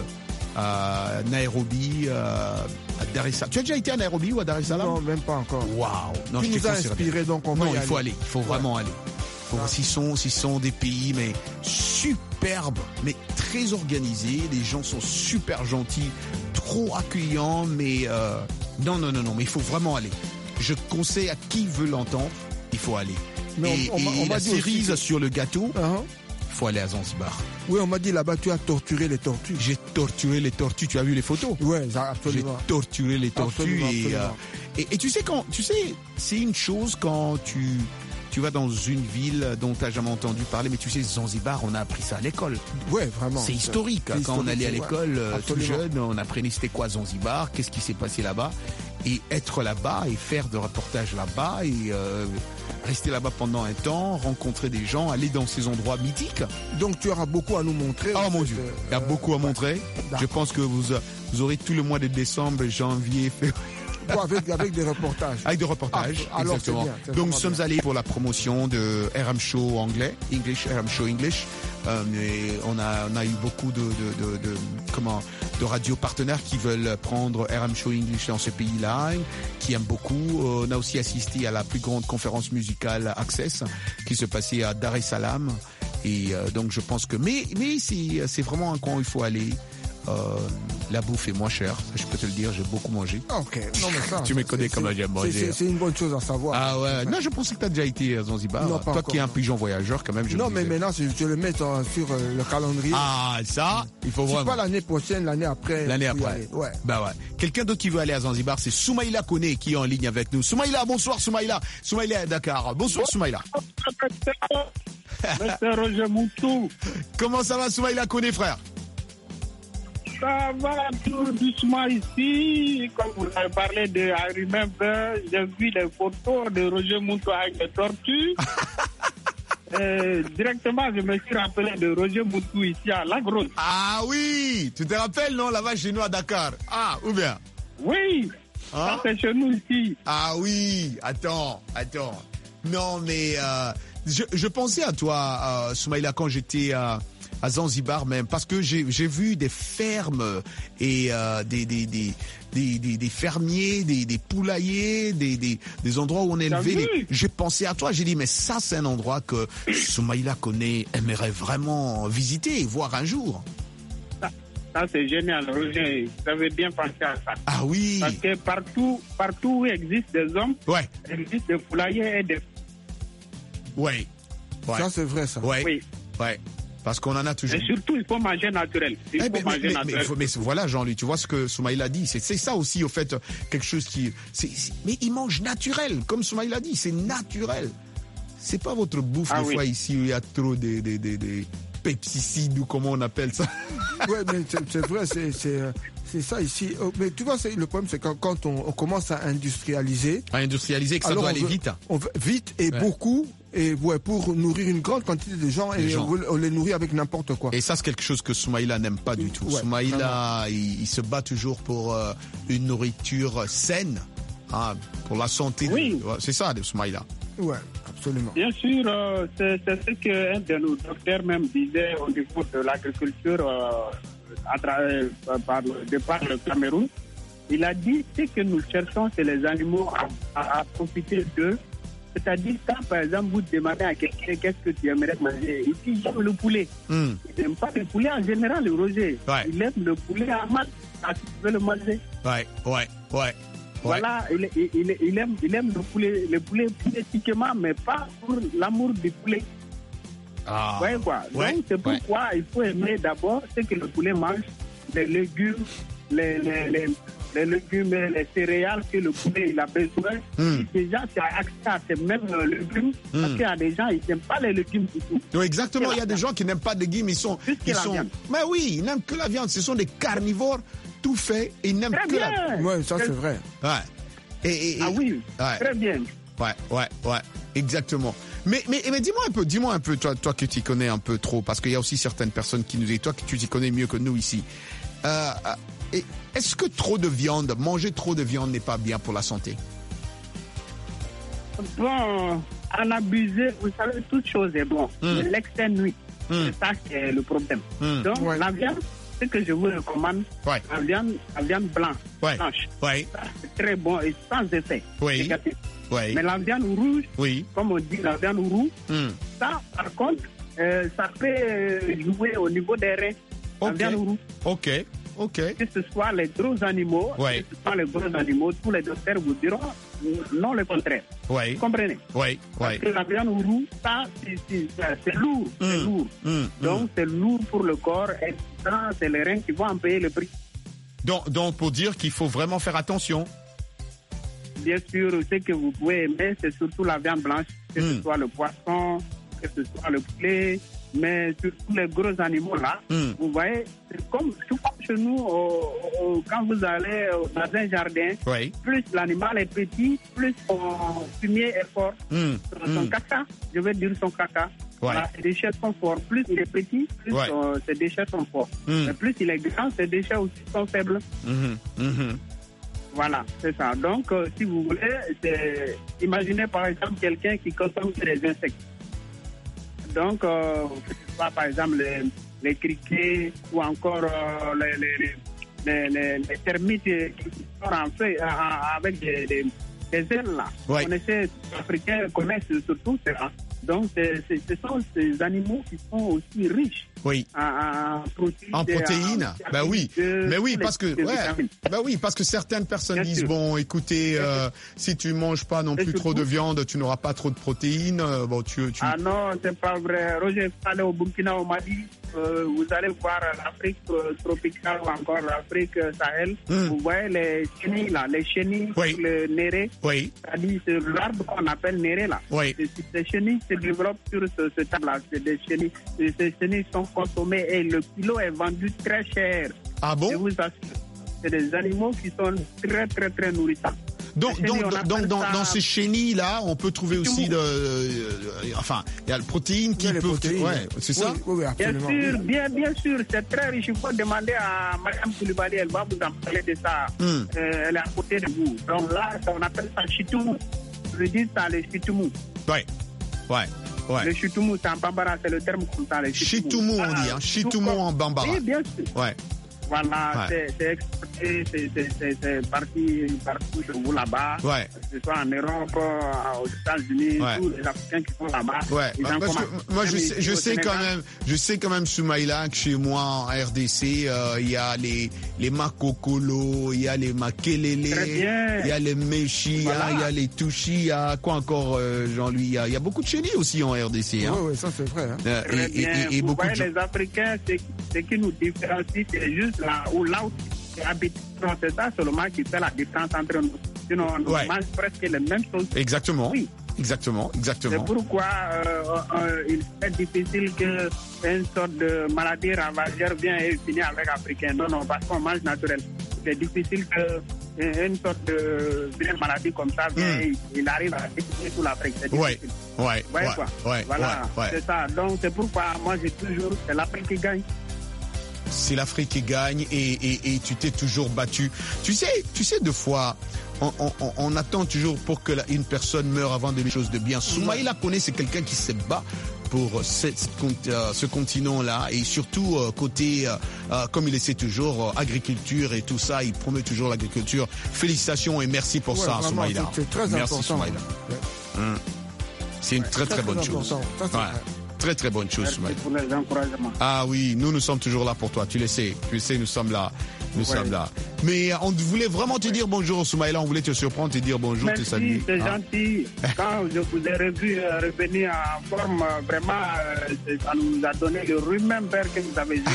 à Nairobi, euh, à Dar es Salaam. Tu as déjà été à Nairobi ou à Dar es Salaam? Non, même pas encore. Waouh. Tu nous as inspiré, donc on va Non, y il faut aller. aller. Il faut vraiment ouais. aller. S'ils sont, s'ils sont des pays mais superbes, mais très organisés, les gens sont super gentils, trop accueillants, mais euh, non, non, non, non, mais il faut vraiment aller. Je conseille à qui veut l'entendre, il faut aller. Mais et, on, on, et on la cerise que... sur le gâteau, il uh-huh. faut aller à Zanzibar. Oui, on m'a dit là-bas, tu as torturé les tortues. J'ai torturé les tortues, tu as vu les photos? Oui, absolument. J'ai torturé les tortues absolument, et, absolument. Euh, et, et tu sais quand, tu sais, c'est une chose quand tu... Tu vas dans une ville dont tu n'as jamais entendu parler, mais tu sais, Zanzibar, on a appris ça à l'école. Ouais, vraiment. C'est historique. C'est quand historique, on allait à l'école, ouais, tout jeune, on apprenait c'était quoi Zanzibar, qu'est-ce qui s'est passé là-bas. Et être là-bas et faire de reportages là-bas et euh, rester là-bas pendant un temps, rencontrer des gens, aller dans ces endroits mythiques. Donc tu auras beaucoup à nous montrer. Oh mon Dieu, euh, il y a beaucoup à montrer. Je pense que vous, vous aurez tout le mois de décembre, janvier, février. Avec, avec des reportages. Avec des reportages, ah, alors exactement. C'est bien, c'est Donc nous sommes bien. allés pour la promotion de R M Show anglais, English, R M Show English. Euh, et on a, on a eu beaucoup de, de, de, de, comment, de radios partenaires qui veulent prendre R M Show English dans ce pays-là, qui aiment beaucoup. On a aussi assisté à la plus grande conférence musicale Access qui se passait à Dar es Salaam. Et euh, donc je pense que, mais, mais c'est, c'est vraiment un coin où il faut aller. Euh, la bouffe est moins chère. Je peux te le dire, j'ai beaucoup mangé. Ok, non mais ça. Tu me connais comme j'aime manger. C'est, c'est une bonne chose à savoir. Ah ouais, non, je pensais que tu as déjà été à Zanzibar. Non, Toi qui es un pigeon voyageur, quand même. Je non, mais maintenant, je, je le mets sur, sur euh, le calendrier. Ah, ça, il faut c'est vraiment. Pas l'année prochaine, l'année après. L'année après. Ouais. Bah ouais. Quelqu'un d'autre qui veut aller à Zanzibar, c'est Soumaïla Koné qui est en ligne avec nous. Soumaïla, bonsoir Soumaïla. Soumaïla à Dakar. Bonsoir Soumaïla. Monsieur Roger Moutou. Comment ça va Soumaïla Koné, frère? Ça va tout doucement ici. Comme vous avez parlé de I Remember, j'ai vu les photos de Roger Moutou avec les tortues. euh, directement, je me suis rappelé de Roger Moutou ici à La Grosse. Ah oui, tu te rappelles, non, là-bas chez nous à Dakar? Ah, ou bien? Oui, hein? Ça c'est chez nous ici. Ah oui, attends, attends. Non, mais euh, je, je pensais à toi, euh, Soumaïla, quand j'étais euh, à Zanzibar même, parce que j'ai, j'ai vu des fermes et euh, des, des, des, des, des, des fermiers, des, des poulaillers, des, des, des endroits où on élevait les... J'ai pensé à toi, j'ai dit, mais ça, c'est un endroit que Soumaïla Koné aimerait vraiment visiter et voir un jour. Ça, ça c'est génial, Roger. Vous avez bien pensé à ça. Ah oui. Parce que partout, partout où il existe des hommes, ouais. il existe des poulaillers et des... Ouais. ouais. Ça, c'est vrai, ça. Ouais. Oui. Ouais. Parce qu'on en a toujours. Et surtout, il faut manger naturel. Il eh faut mais, manger mais, naturel. Mais, mais, mais voilà, Jean-Louis, tu vois ce que Soumaïla dit. C'est, c'est ça aussi, au fait, quelque chose qui. C'est, c'est, mais il mange naturel, comme Soumaïla dit. C'est naturel. C'est pas votre bouffe, ah, des oui. fois, ici, où il y a trop de, de, de, de pesticides ou comment on appelle ça. Oui, mais c'est, c'est vrai, c'est. c'est... C'est ça ici. Mais tu vois, c'est, le problème, c'est quand, quand on, on commence à industrialiser. À industrialiser, que ça doit aller veut, vite. On veut, vite et ouais. beaucoup, et ouais, pour nourrir une grande quantité de gens, les et gens. On, on les nourrit avec n'importe quoi. Et ça, c'est quelque chose que Soumaïla n'aime pas du tout. Ouais, Soumaïla, il, il se bat toujours pour euh, une nourriture saine, hein, pour la santé. Oui. De, c'est ça, de Soumaïla. Ouais, absolument. Bien sûr, euh, c'est, c'est ce qu'un de nos docteurs même disait au niveau de l'agriculture. Euh, à travers par, de par le Cameroun, il a dit ce que nous cherchons, c'est les animaux à, à, à profiter d'eux. C'est-à-dire, quand par exemple vous demandez à quelqu'un qu'est-ce que tu aimerais manger, il dit j'aime le poulet. Mm. Il n'aime pas le poulet en général, le Roger. Ouais. Il aime le poulet à masse, à tu veux le manger. Ouais, ouais, ouais. Voilà, il, il, il, il, aime, il aime le poulet, le poulet politiquement, mais pas pour l'amour du poulet. Ah, ouais, quoi. ouais, Donc, c'est pourquoi ouais. il faut aimer d'abord ce que le poulet mange, les légumes, les, les, les, les légumes et les céréales que le poulet il a besoin. Mm. Si déjà tu as accès à ces mêmes légumes, mm. parce qu'il y a des gens, ils n'aiment pas les légumes du tout. Oui, exactement, il y a des gens qui n'aiment pas de légumes, ils sont... Ils sont... Mais oui, ils n'aiment que la viande, ce sont des carnivores, tout fait, et ils n'aiment très que bien. la... Oui, ça c'est vrai. Ouais. Et, et, et... Ah oui, ouais. Très bien. Ouais, ouais, ouais, exactement. Mais, mais, mais dis-moi un peu, dis-moi un peu, toi, toi que tu connais un peu trop, parce qu'il y a aussi certaines personnes qui nous disent, toi que tu t'y connais mieux que nous ici. Euh, et est-ce que trop de viande, manger trop de viande n'est pas bien pour la santé? Bon, en abuser, vous savez, toute chose est bon. Mm. Mais l'excès nuit, mm. c'est ça qui est le problème. Mm. Donc, ouais. la viande, ce que je vous recommande, ouais. la viande, la viande blanche, ouais. blanche. Ouais. Ça, c'est très bon et sans effet. Oui. Oui. Mais la viande rouge, oui. comme on dit, la viande rouge, mm. ça, par contre, euh, ça peut jouer au niveau des reins. Okay. La viande rouge. Ok, ok. Que ce soit les gros animaux, ouais. que ce soit les gros animaux, tous les docteurs vous diront non le contraire. Oui. Vous comprenez? Oui, Parce oui. que la viande rouge, ça, c'est, c'est, c'est lourd. Mm. C'est lourd. Mm. Donc, mm. c'est lourd pour le corps et ça, c'est les reins qui vont en payer le prix. Donc, donc, pour dire qu'il faut vraiment faire attention. Bien sûr, ce que vous pouvez aimer, c'est surtout la viande blanche, que mm. ce soit le poisson, que ce soit le poulet, mais surtout les gros animaux là, mm. vous voyez, c'est comme, tout comme chez nous, au, au, quand vous allez dans un jardin, oui. plus l'animal est petit, plus son fumier est fort. Mm. Son mm. caca, je vais dire son caca. Ouais. Voilà, ses déchets sont forts. Plus il est petit, plus ouais. son, ses déchets sont forts. Mm. Mais plus il est grand, ses déchets aussi sont faibles. Mm-hmm. Mm-hmm. Voilà, c'est ça. Donc, euh, si vous voulez, c'est... imaginez par exemple quelqu'un qui consomme des insectes. Donc, euh, que ce soit par exemple les, les criquets ou encore euh, les, les, les, les, les termites qui sont en fait avec des, des, des ailes là. Ouais. On essaie, les Africains connaissent surtout, c'est Donc, c'est, c'est, ce sont ces animaux qui sont aussi riches oui. en, en protéines. En protéines, en, ben oui, de, mais oui, parce que, ouais, ben oui, parce que certaines personnes Bien disent sûr. bon, écoutez, euh, si tu manges pas non plus Et trop surtout, de viande, tu n'auras pas trop de protéines. Euh, bon, tu, tu... Ah non, c'est pas vrai. Roger, allez au Burkina, au Mali. Euh, vous allez voir l'Afrique euh, tropicale ou encore l'Afrique euh, Sahel. Mm. Vous voyez les chenilles là, les chenilles, oui. le néré. Oui. C'est-à-dire c'est l'arbre qu'on appelle néré là. Oui. C'est, ces chenilles se développent sur ce, ce table là. C'est des chenilles. Ces chenilles sont consommées et le kilo est vendu très cher. Ah bon? Je vous assure. C'est des animaux qui sont très très très nourrissants. Donc, donc, donc dans, dans ces chenilles-là, on peut trouver aussi de, euh, enfin, il y a le protéine qui peut, ouais, c'est ça? Oui, oui, bien sûr, bien, bien sûr, c'est très riche. Il faut demander à Mme Koulibaly, elle va vous en parler de ça. Mm. Euh, elle est à côté de vous. Donc là, on appelle ça chitoumou. Je dis ça, le chitoumou. Ouais, ouais. Ouais. Le chitoumou, c'est en bambara, c'est le terme comme ça, le chitoumou. Chitoumou, on dit, hein. Chitoumou en bambara. Oui, bien sûr. Ouais. Voilà, ouais. c'est, c'est exporté, c'est, c'est, c'est, c'est parti partout chez vous là-bas. Ouais. Que ce soit en Europe, aux États-Unis, ouais. tous les Africains qui sont là-bas. Ouais. Bah, parce que moi, je sais, je sais quand même, je sais quand même, Soumaïla, que chez moi en R D C, il euh, y a les les makokolo, il y a les makelele, il y a les mechi, il voilà. y a les touchi, il y a quoi encore, euh, Jean-Louis, il y, y a beaucoup de chenilles aussi en R D C. Hein. Oui, oui, ça c'est vrai. Hein. Euh, et, et, et, et vous beaucoup voyez, de... les Africains, c'est, ce qui nous différencie, c'est juste là où là où c'est habité. C'est ça seulement qui fait la différence entre nous. Sinon, on ouais. mange presque les mêmes choses. Exactement. Oui. Exactement, exactement. C'est pourquoi euh, euh, il est difficile qu'une sorte de maladie ravagère vienne et finisse avec l'Africain. Non, non, parce qu'on mange naturel. C'est difficile qu'une sorte de maladie comme ça vienne mm. et il arrive à définir toute l'Afrique. C'est ouais. difficile. Ouais, ouais, ouais, quoi. ouais, voilà, ouais, ouais. c'est ça. Donc c'est pourquoi moi j'ai toujours, c'est l'Afrique qui gagne. C'est l'Afrique qui gagne et, et, et tu t'es toujours battu. Tu sais, tu sais, deux fois, on, on, on attend toujours pour que la, une personne meure avant de faire des choses de bien. Soumaïla Koné, c'est quelqu'un qui se bat pour ce, ce continent-là et surtout côté, euh, comme il essaie toujours, agriculture et tout ça, il promeut toujours l'agriculture. Félicitations et merci pour ouais, ça, Soumaïla. C'est très merci, important. Soumaïla. Ouais. Hum. C'est une ouais, très, très, très bonne très chose. Ça, ouais. Très très bonne chose. Merci pour les encouragements. Ah oui, nous nous sommes toujours là pour toi, tu le sais, tu le sais, nous sommes là, nous ouais. sommes là. Mais on voulait vraiment te dire bonjour, Soumaïla, on voulait te surprendre, te dire bonjour, merci, te saluer. C'est ah. gentil. Quand je vous ai revu euh, revenir en forme, vraiment, euh, ça nous a donné le rhume vert que vous avez eu.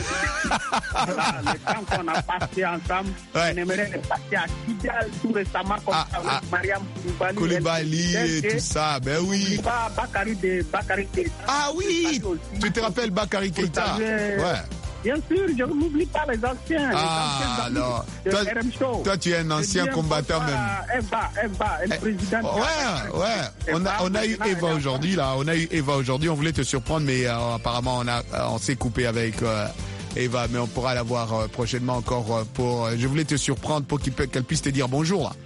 Voilà, le temps qu'on a passé ensemble, ouais. on aimerait le passer à Kidal tout récemment, comme ah, ça, avec ah. Mariam Koulibaly. Koulibaly et, et tout ça, ben oui. Pas Bakary de Bakary Keïta. Ah oui, tu te rappelles Bakary Keïta? Ouais. Bien sûr, je n'oublie pas les anciens. Ah, alors, toi, toi, tu es un ancien combattant même. Eva, Eva, le président. Ouais, ouais. On a, on a eu Eva aujourd'hui, là. On a eu Eva aujourd'hui. On voulait te surprendre, mais euh, apparemment, on a, on s'est coupé avec euh, Eva, mais on pourra la voir euh, prochainement encore euh, pour. Euh, je voulais te surprendre pour qu'il peut, qu'elle puisse te dire bonjour, là.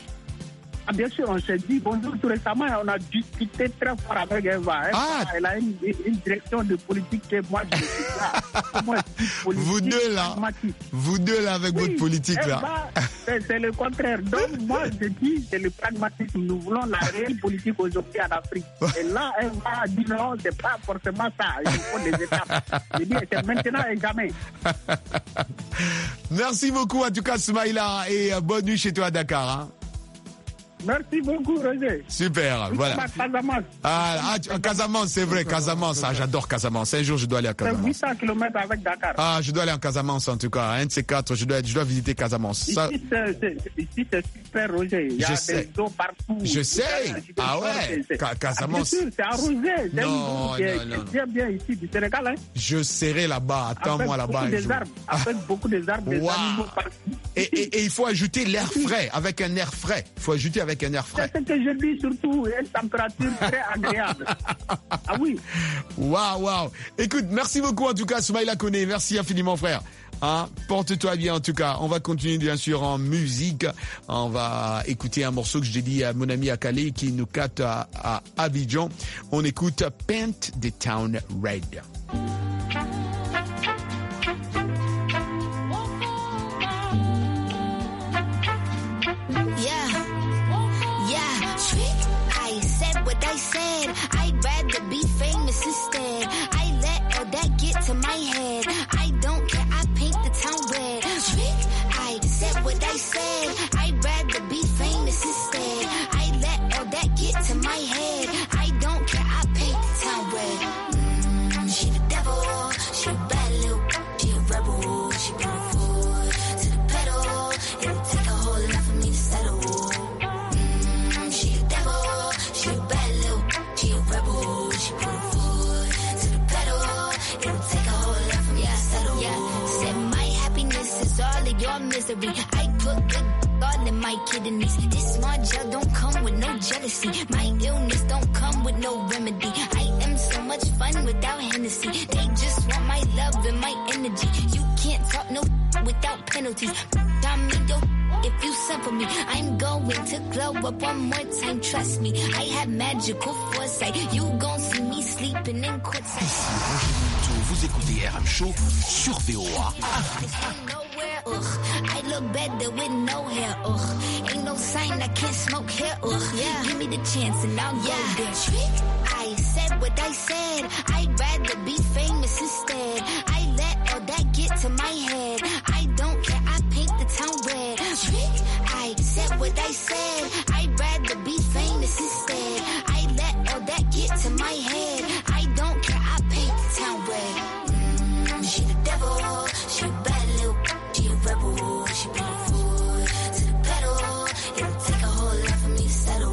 Ah, bien sûr, on s'est dit bonjour tout récemment et on a discuté très fort avec Eva. Eva ah. Elle a une, une direction de politique que moi je suis là. Moi, je suis politique, vous deux là, vous deux là avec oui, votre politique Eva, là. C'est, c'est le contraire. Donc moi je dis c'est le pragmatisme. Nous voulons la réelle politique aujourd'hui en Afrique. Et là Eva dit non, c'est pas forcément ça. Il faut des étapes. Je dis c'est maintenant et jamais. Merci beaucoup en tout cas Soumaïla et bonne nuit chez toi à Dakar. Hein. Merci beaucoup, Roger. Super, voilà. Casamance. Ah, ah, Casamance, c'est vrai, Casamance. Ah, j'adore Casamance. Un jour, je dois aller à Casamance. C'est huit cents kilomètres avec Dakar. Ah, je dois aller en Casamance, en tout cas. Un de ces quatre, je dois, je dois visiter Casamance. Ici, Ça... c'est, c'est, ici, c'est super, Roger. Il y a je des sais. eaux partout. Je sais. Ah ouais, c'est, Ca- Casamance. Ah, bien sûr, c'est arrosé. C'est non, une non, non. C'est bien, bien ici, du Sénégal. Hein. Je serai là-bas. Attends-moi là-bas. Avec beaucoup des arbres. Avec beaucoup des arbres, des wow. animaux partout. Et, et, et il faut ajouter l'air frais, avec un air frais. Il faut ajouter avec un air frais. C'est ce que je dis surtout, une température très agréable. Ah oui. Waouh, waouh. Écoute, merci beaucoup en tout cas, Soumaïla Koné. Merci infiniment, frère. Hein, porte-toi bien en tout cas. On va continuer bien sûr en musique. On va écouter un morceau que j'ai dit à mon ami Akale qui nous capte à, à Abidjan. On écoute Paint the Town Red. Yeah, yeah. I said what I said. I'd rather be She put her foot to the pedal. It'll take a whole lot for me to settle. Yeah, said my happiness is all of your misery. I put good all in my kidneys. This small gel don't come with no jealousy. My illness don't come with no remedy. I am so much fun without Hennessy. They just want my love and my energy. You can't talk no without penalties. I mean, yo, if you send for me, I'm going to glow up one more time. Trust me, I have magical foresight. You gon' see me sleeping in courtside. Vous écoutez R M Show sur V O A. Ugh, I look better with no hair. Ugh, ain't no sign I can't smoke here. Ugh, yeah. Give me the chance and I'll yeah. go there. Trick, I said what I said. I'd rather be famous instead. I let all that get to my head. I don't care, I paint the town red. Trick, I said what I said. I'd rather be famous instead. I let all that get to my head. I don't care, I paint the town red. Mm, she the devil, she a bad little, she a rebel. She put her foot to the pedal. It'll take a whole lot for me to settle.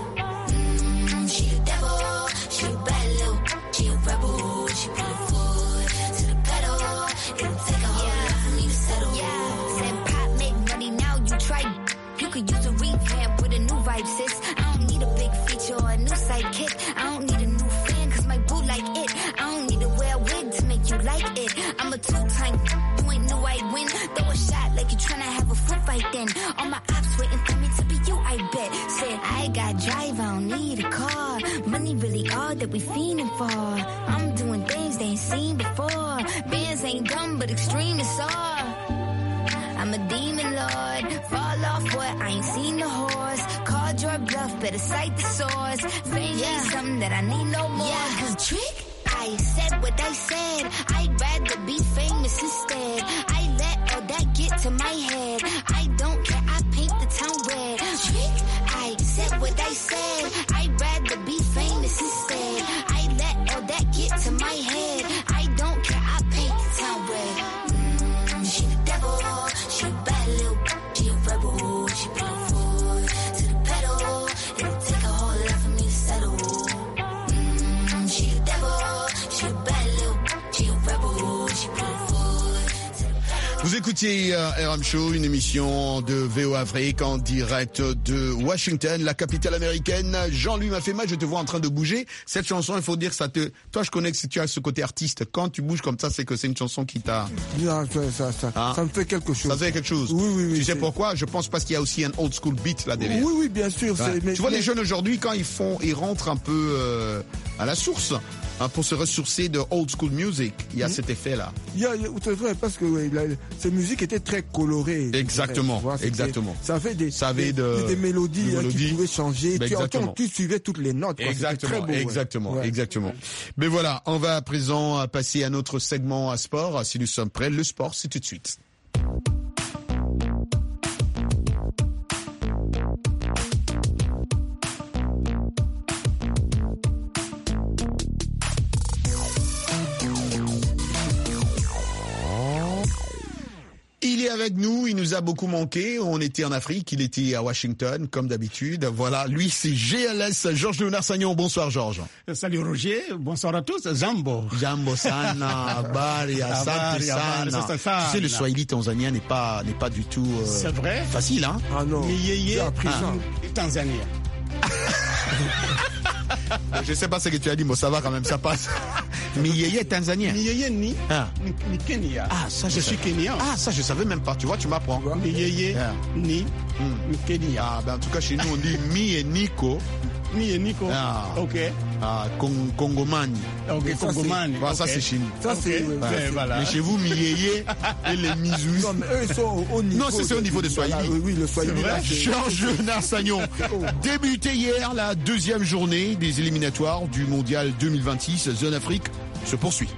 Mm, she the devil, she a bad little, she a rebel. She put her foot to the pedal. It'll take a whole lot for me to settle. Yeah, said pop make money now. You try, you could use a revamp with a new vibe, sis. I don't need a big feature or a new sidekick. I don't need a new fan 'cause my boo like it. I don't need to wear a wig to make you like it. I'm a two-time, you ain't know I'd win. Throw a shot like you tryna have a foot fight then. All my ops waiting for me to be you, I bet. Said I got drive, I don't need a car. Money really all that we fiending for. I'm doing things they ain't seen before. Bands ain't dumb but extreme is all. I'm a demon lord. Fall off what? I ain't seen the horse. Called your bluff, better cite the source. Fame yeah. ain't something that I need no more. Yeah, 'cause trick, I said what I said. I'd rather be famous instead. I let all that get to my head. I don't care, I paint the town red. Trick, I said what I said. I'd rather be famous instead. I let all that get to my head. I don't care, I paint the town red. Mm, she the devil, she a bad little, she a rebel. She put her foot to the pedal. It'll take a whole lot for me to settle. Mm, she the devil, she a bad little, she a rebel. She put her foot to the pedal. Vous écoutiez euh, R M Show, une émission de V O Afrique en direct de Washington, la capitale américaine. Jean-Louis Mafema, je te vois en train de bouger. Cette chanson, il faut dire, ça te, toi, je connais que si tu as ce côté artiste, quand tu bouges comme ça, c'est que c'est une chanson qui t'a. Non, ça, ça, hein? Ça me fait quelque chose. Ça fait quelque chose. Oui, oui, oui. Tu sais pourquoi? Je pense parce qu'il y a aussi un old school beat là derrière. Oui, oui, bien sûr. Ouais. Mais, tu vois, mais... les jeunes aujourd'hui, quand ils font, ils rentrent un peu euh, à la source. Hein, pour se ressourcer de old school music, il y a mmh. cet effet-là. Il y a, c'est vrai, parce que ouais, la, ces musiques étaient très colorées. Exactement, vois, exactement. Ça avait des, ça avait des, de, des mélodies, des hein, mélodies. qui pouvaient changer. Ben tu, entends, tu suivais toutes les notes. Quoi. Exactement, très beau, exactement, ouais. exactement. Ouais. Mais voilà, on va à présent passer à notre segment à sport. Si nous sommes prêts, le sport, c'est tout de suite. Il est avec nous, il nous a beaucoup manqué. On était en Afrique, il était à Washington, comme d'habitude. Voilà, lui c'est G L S, Georges Léonard Sagnon. Bonsoir Georges. Salut Roger, bonsoir à tous. Jambo. Jambo sana, habari, asante sana. Tu sais, le Swahili tanzanien n'est pas, n'est pas du tout euh, c'est vrai facile, hein. Ah non, Miyeye, ah. Tanzanie. Je sais pas ce que tu as dit, mais ça va quand même, ça passe. Miyeye tanzanien. Miyeye ni, ah. ni, ni Kenya. Ah, ça je, je sais. suis kenyan. Ah, ça je savais même pas, tu vois, tu m'apprends. Miyeye ah. ni, hmm. ni Kenya. Ah, ben en tout cas chez nous on dit mi et Nico. Mi et Nico. Ah. Ok. Ah, Cong Congomani. Ok, Congomani. Voilà, okay. Ça c'est chez nous. Ça c'est. Ouais. Ouais, voilà. Mais chez vous, Miyeye et les Mizou. Non, mais eux ils sont au niveau. Non, c'est au niveau de Swahili. Voilà, oui, oui, le Swahili. Là, Georges Léonard Sagnon. Débuté hier la deuxième journée des éliminatoires du Mondial deux mille vingt-six. Zone Afrique se poursuit.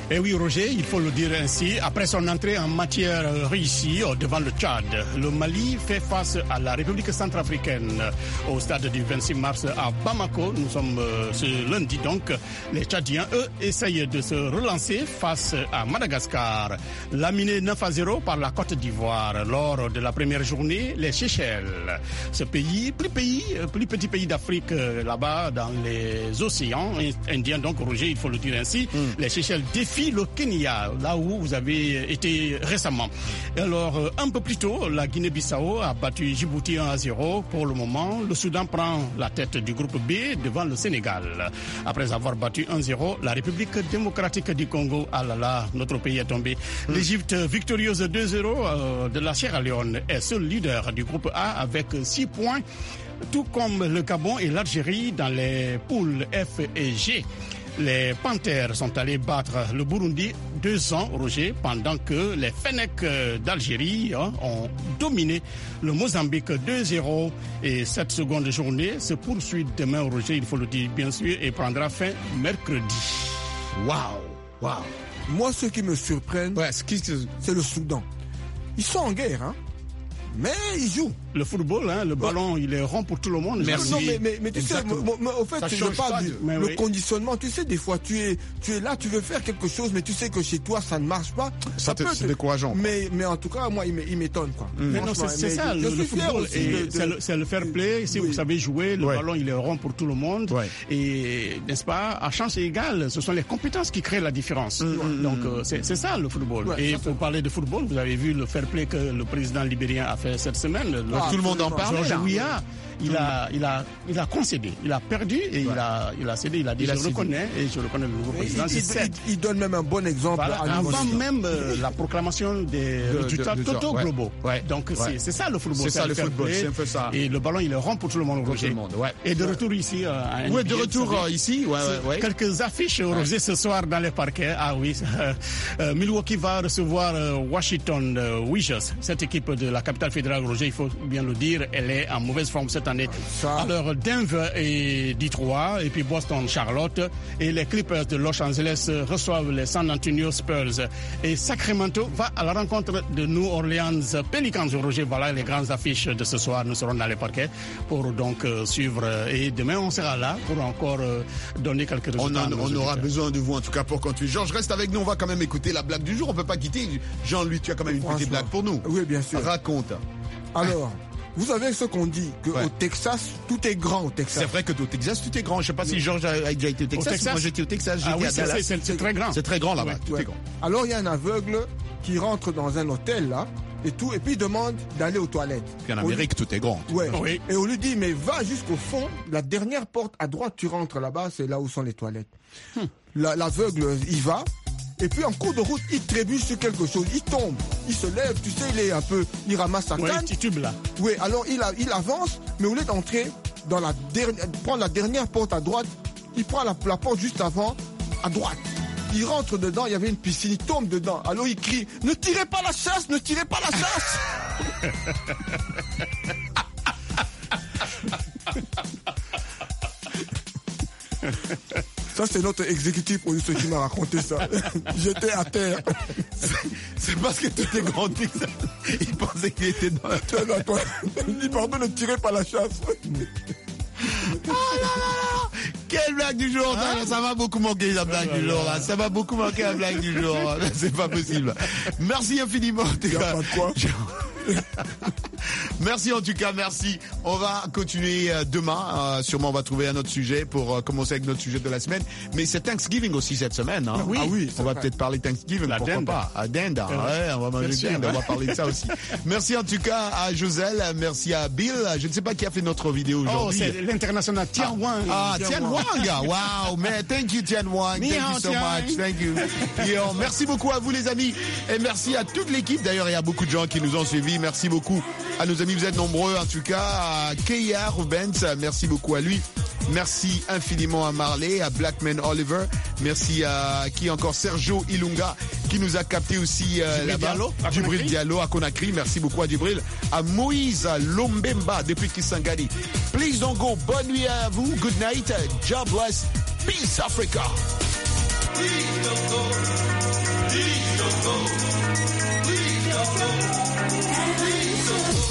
Et oui, Roger, il faut le dire ainsi. Après son entrée en matière réussie devant le Tchad, le Mali fait face à la République centrafricaine au stade du vingt-six mars à Bamako. Nous sommes euh, ce lundi donc. Les Tchadiens, eux, essayent de se relancer face à Madagascar. Laminé neuf à zéro par la Côte d'Ivoire lors de la première journée, les Seychelles. Ce pays, plus pays, plus petit pays d'Afrique là-bas dans les océans indiens, donc Roger, il faut le dire ainsi. Mm. Les Seychelles défient le Kenya, là où vous avez été récemment. Alors, un peu plus tôt, la Guinée-Bissau a battu Djibouti un à zéro. Pour le moment, le Soudan prend la tête du groupe B devant le Sénégal. Après avoir battu un zéro, la République démocratique du Congo, ah là là, notre pays est tombé. Mm. L'Égypte, victorieuse deux zéro euh, de la Sierra Leone, est seul leader du groupe A avec six points, tout comme le Gabon et l'Algérie dans les poules F et G. Les Panthères sont allés battre le Burundi deux cents, Roger, pendant que les Fennecs d'Algérie hein, ont dominé le Mozambique deux zéro. Et cette seconde journée se poursuit demain, Roger, il faut le dire bien sûr, et prendra fin mercredi. Waouh, waouh. Moi, ce qui me surprend, ouais, c'est le Soudan. Ils sont en guerre, hein, mais ils jouent. Le football, hein, le ballon, ouais. il est rond pour tout le monde. Merci. Non, mais, mais, mais tu Exactement. sais, moi, au fait, ça je parle du le oui. conditionnement. Tu sais, des fois, tu es, tu es là, tu veux faire quelque chose, mais tu sais que chez toi, ça ne marche pas. Ça, ça peut c'est décourageant. Mais, mais en tout cas, moi, il m'étonne, quoi. Mm. Mais non, c'est ça, je, le, je le football. C'est le, le fair play. Si oui. vous savez jouer, le ouais. ballon, il est rond pour tout le monde. Ouais. Et, n'est-ce pas, à chance égale, ce sont les compétences qui créent la différence. Mm. Donc, euh, c'est ça, le football. Ouais, et pour parler de football, vous avez vu le fair play que le président libérien a fait cette semaine. Ah, tout le monde en parle. Ouia, il a, il a, il a concédé, il a perdu et ouais. il a, il a cédé, il a dit il je a reconnais et je reconnais le nouveau mais président. Il, il, il, il donne même un bon exemple. Voilà, à avant même euh, la proclamation des de, résultats de, de, totaux ouais. globaux. Ouais. Donc ouais. c'est ça le football. C'est ça le football, c'est un peu ça. Et le ballon il est rond pour tout le monde, Roger. Tout le monde, ouais. Et de retour ici. Euh, à ouais, de retour euh, ici. Ouais, ouais, ouais. Quelques affiches, Roger, ce soir dans les parquets. Ah oui, euh, Milwaukee va recevoir euh, Washington euh, Wizards. Cette équipe de la capitale fédérale, Roger, il faut bien le dire, elle est en mauvaise forme cette année. Ça. Alors Denver et Detroit et puis Boston, Charlotte et les Clippers de Los Angeles reçoivent les San Antonio Spurs et Sacramento va à la rencontre de New Orleans Pelicans. Roger, voilà les grandes affiches de ce soir. Nous serons dans les parquets pour donc euh, suivre et demain on sera là pour encore euh, donner quelques résultats. On, a, on aura besoin de vous en tout cas pour continuer. Georges, reste avec nous, on va quand même écouter la blague du jour. On peut pas quitter. Jean-Louis, tu as quand même une petite blague pour nous. Oui, bien sûr. Raconte. Alors. Vous savez ce qu'on dit, qu'au ouais. Texas, tout est grand au Texas. C'est vrai que au Texas, tout est grand. Je ne sais pas si Georges a déjà été au Texas. Au Texas? Moi, j'étais au Texas, j'étais ah oui, à Dallas. C'est très grand. C'est très grand là-bas, ouais. tout ouais. est grand. Alors, il y a un aveugle qui rentre dans un hôtel, là, et tout, et puis il demande d'aller aux toilettes. Puis en Amérique, lui... tout est grand. Ouais. Oui. Et on lui dit, mais va jusqu'au fond, la dernière porte à droite, tu rentres là-bas, c'est là où sont les toilettes. Hmm. L'aveugle, il va. Et puis en cours de route, il trébuche sur quelque chose, il tombe, il se lève, tu sais, il est un peu, il ramasse sa ouais, canne. Titube là. Oui, alors il, a, il avance, mais au lieu d'entrer dans la dernière, prendre la dernière porte à droite, il prend la, la porte juste avant, à droite. Il rentre dedans, il y avait une piscine, il tombe dedans. Alors il crie, ne tirez pas la chasse, ne tirez pas la chasse. Ça, c'est notre exécutif producer qui m'a raconté ça. J'étais à terre. C'est parce que tout est grand. Il pensait qu'il était dans la toile. Il dit, pardon, ne tirez pas la chasse. Oh là là, quelle blague du jour, hein? Ça m'a beaucoup manqué la blague du jour, là. Ça m'a beaucoup manqué la blague du jour. C'est pas possible. Merci infiniment. Il n'y a pas de quoi. Merci en tout cas, merci. On va continuer demain. Euh, sûrement on va trouver un autre sujet pour euh, commencer avec notre sujet de la semaine. Mais c'est Thanksgiving aussi cette semaine. Hein. Ah oui, ah oui on va peut-être parler Thanksgiving. La pourquoi dinde. Pas à dinde. Euh, ouais, on va manger dinde. On va parler de ça aussi. Merci en tout cas à Joselle. Merci à Bill. Je ne sais pas qui a fait notre vidéo aujourd'hui. Oh, c'est l'international Tian Wang. Ah, Tian Wang. Wow, man. Thank you Tian Wang. Thank you so much. Thank you. Et, euh, merci beaucoup à vous les amis. Et merci à toute l'équipe. D'ailleurs, il y a beaucoup de gens qui nous ont suivis. Merci beaucoup à nos amis, vous êtes nombreux en tout cas, à Keia Rubens, merci beaucoup à lui. Merci infiniment à Marley, à Blackman Oliver. Merci à qui encore Sergio Ilunga qui nous a capté aussi euh, là-bas. Djibril Diallo à Conakry. Merci beaucoup à Djibril. À Moïse Lombemba depuis Kisangani. Please don't go. Bonne nuit à vous. Good night. God bless. Peace Africa. please don't go. Please don't go. Please don't go. Please don't go.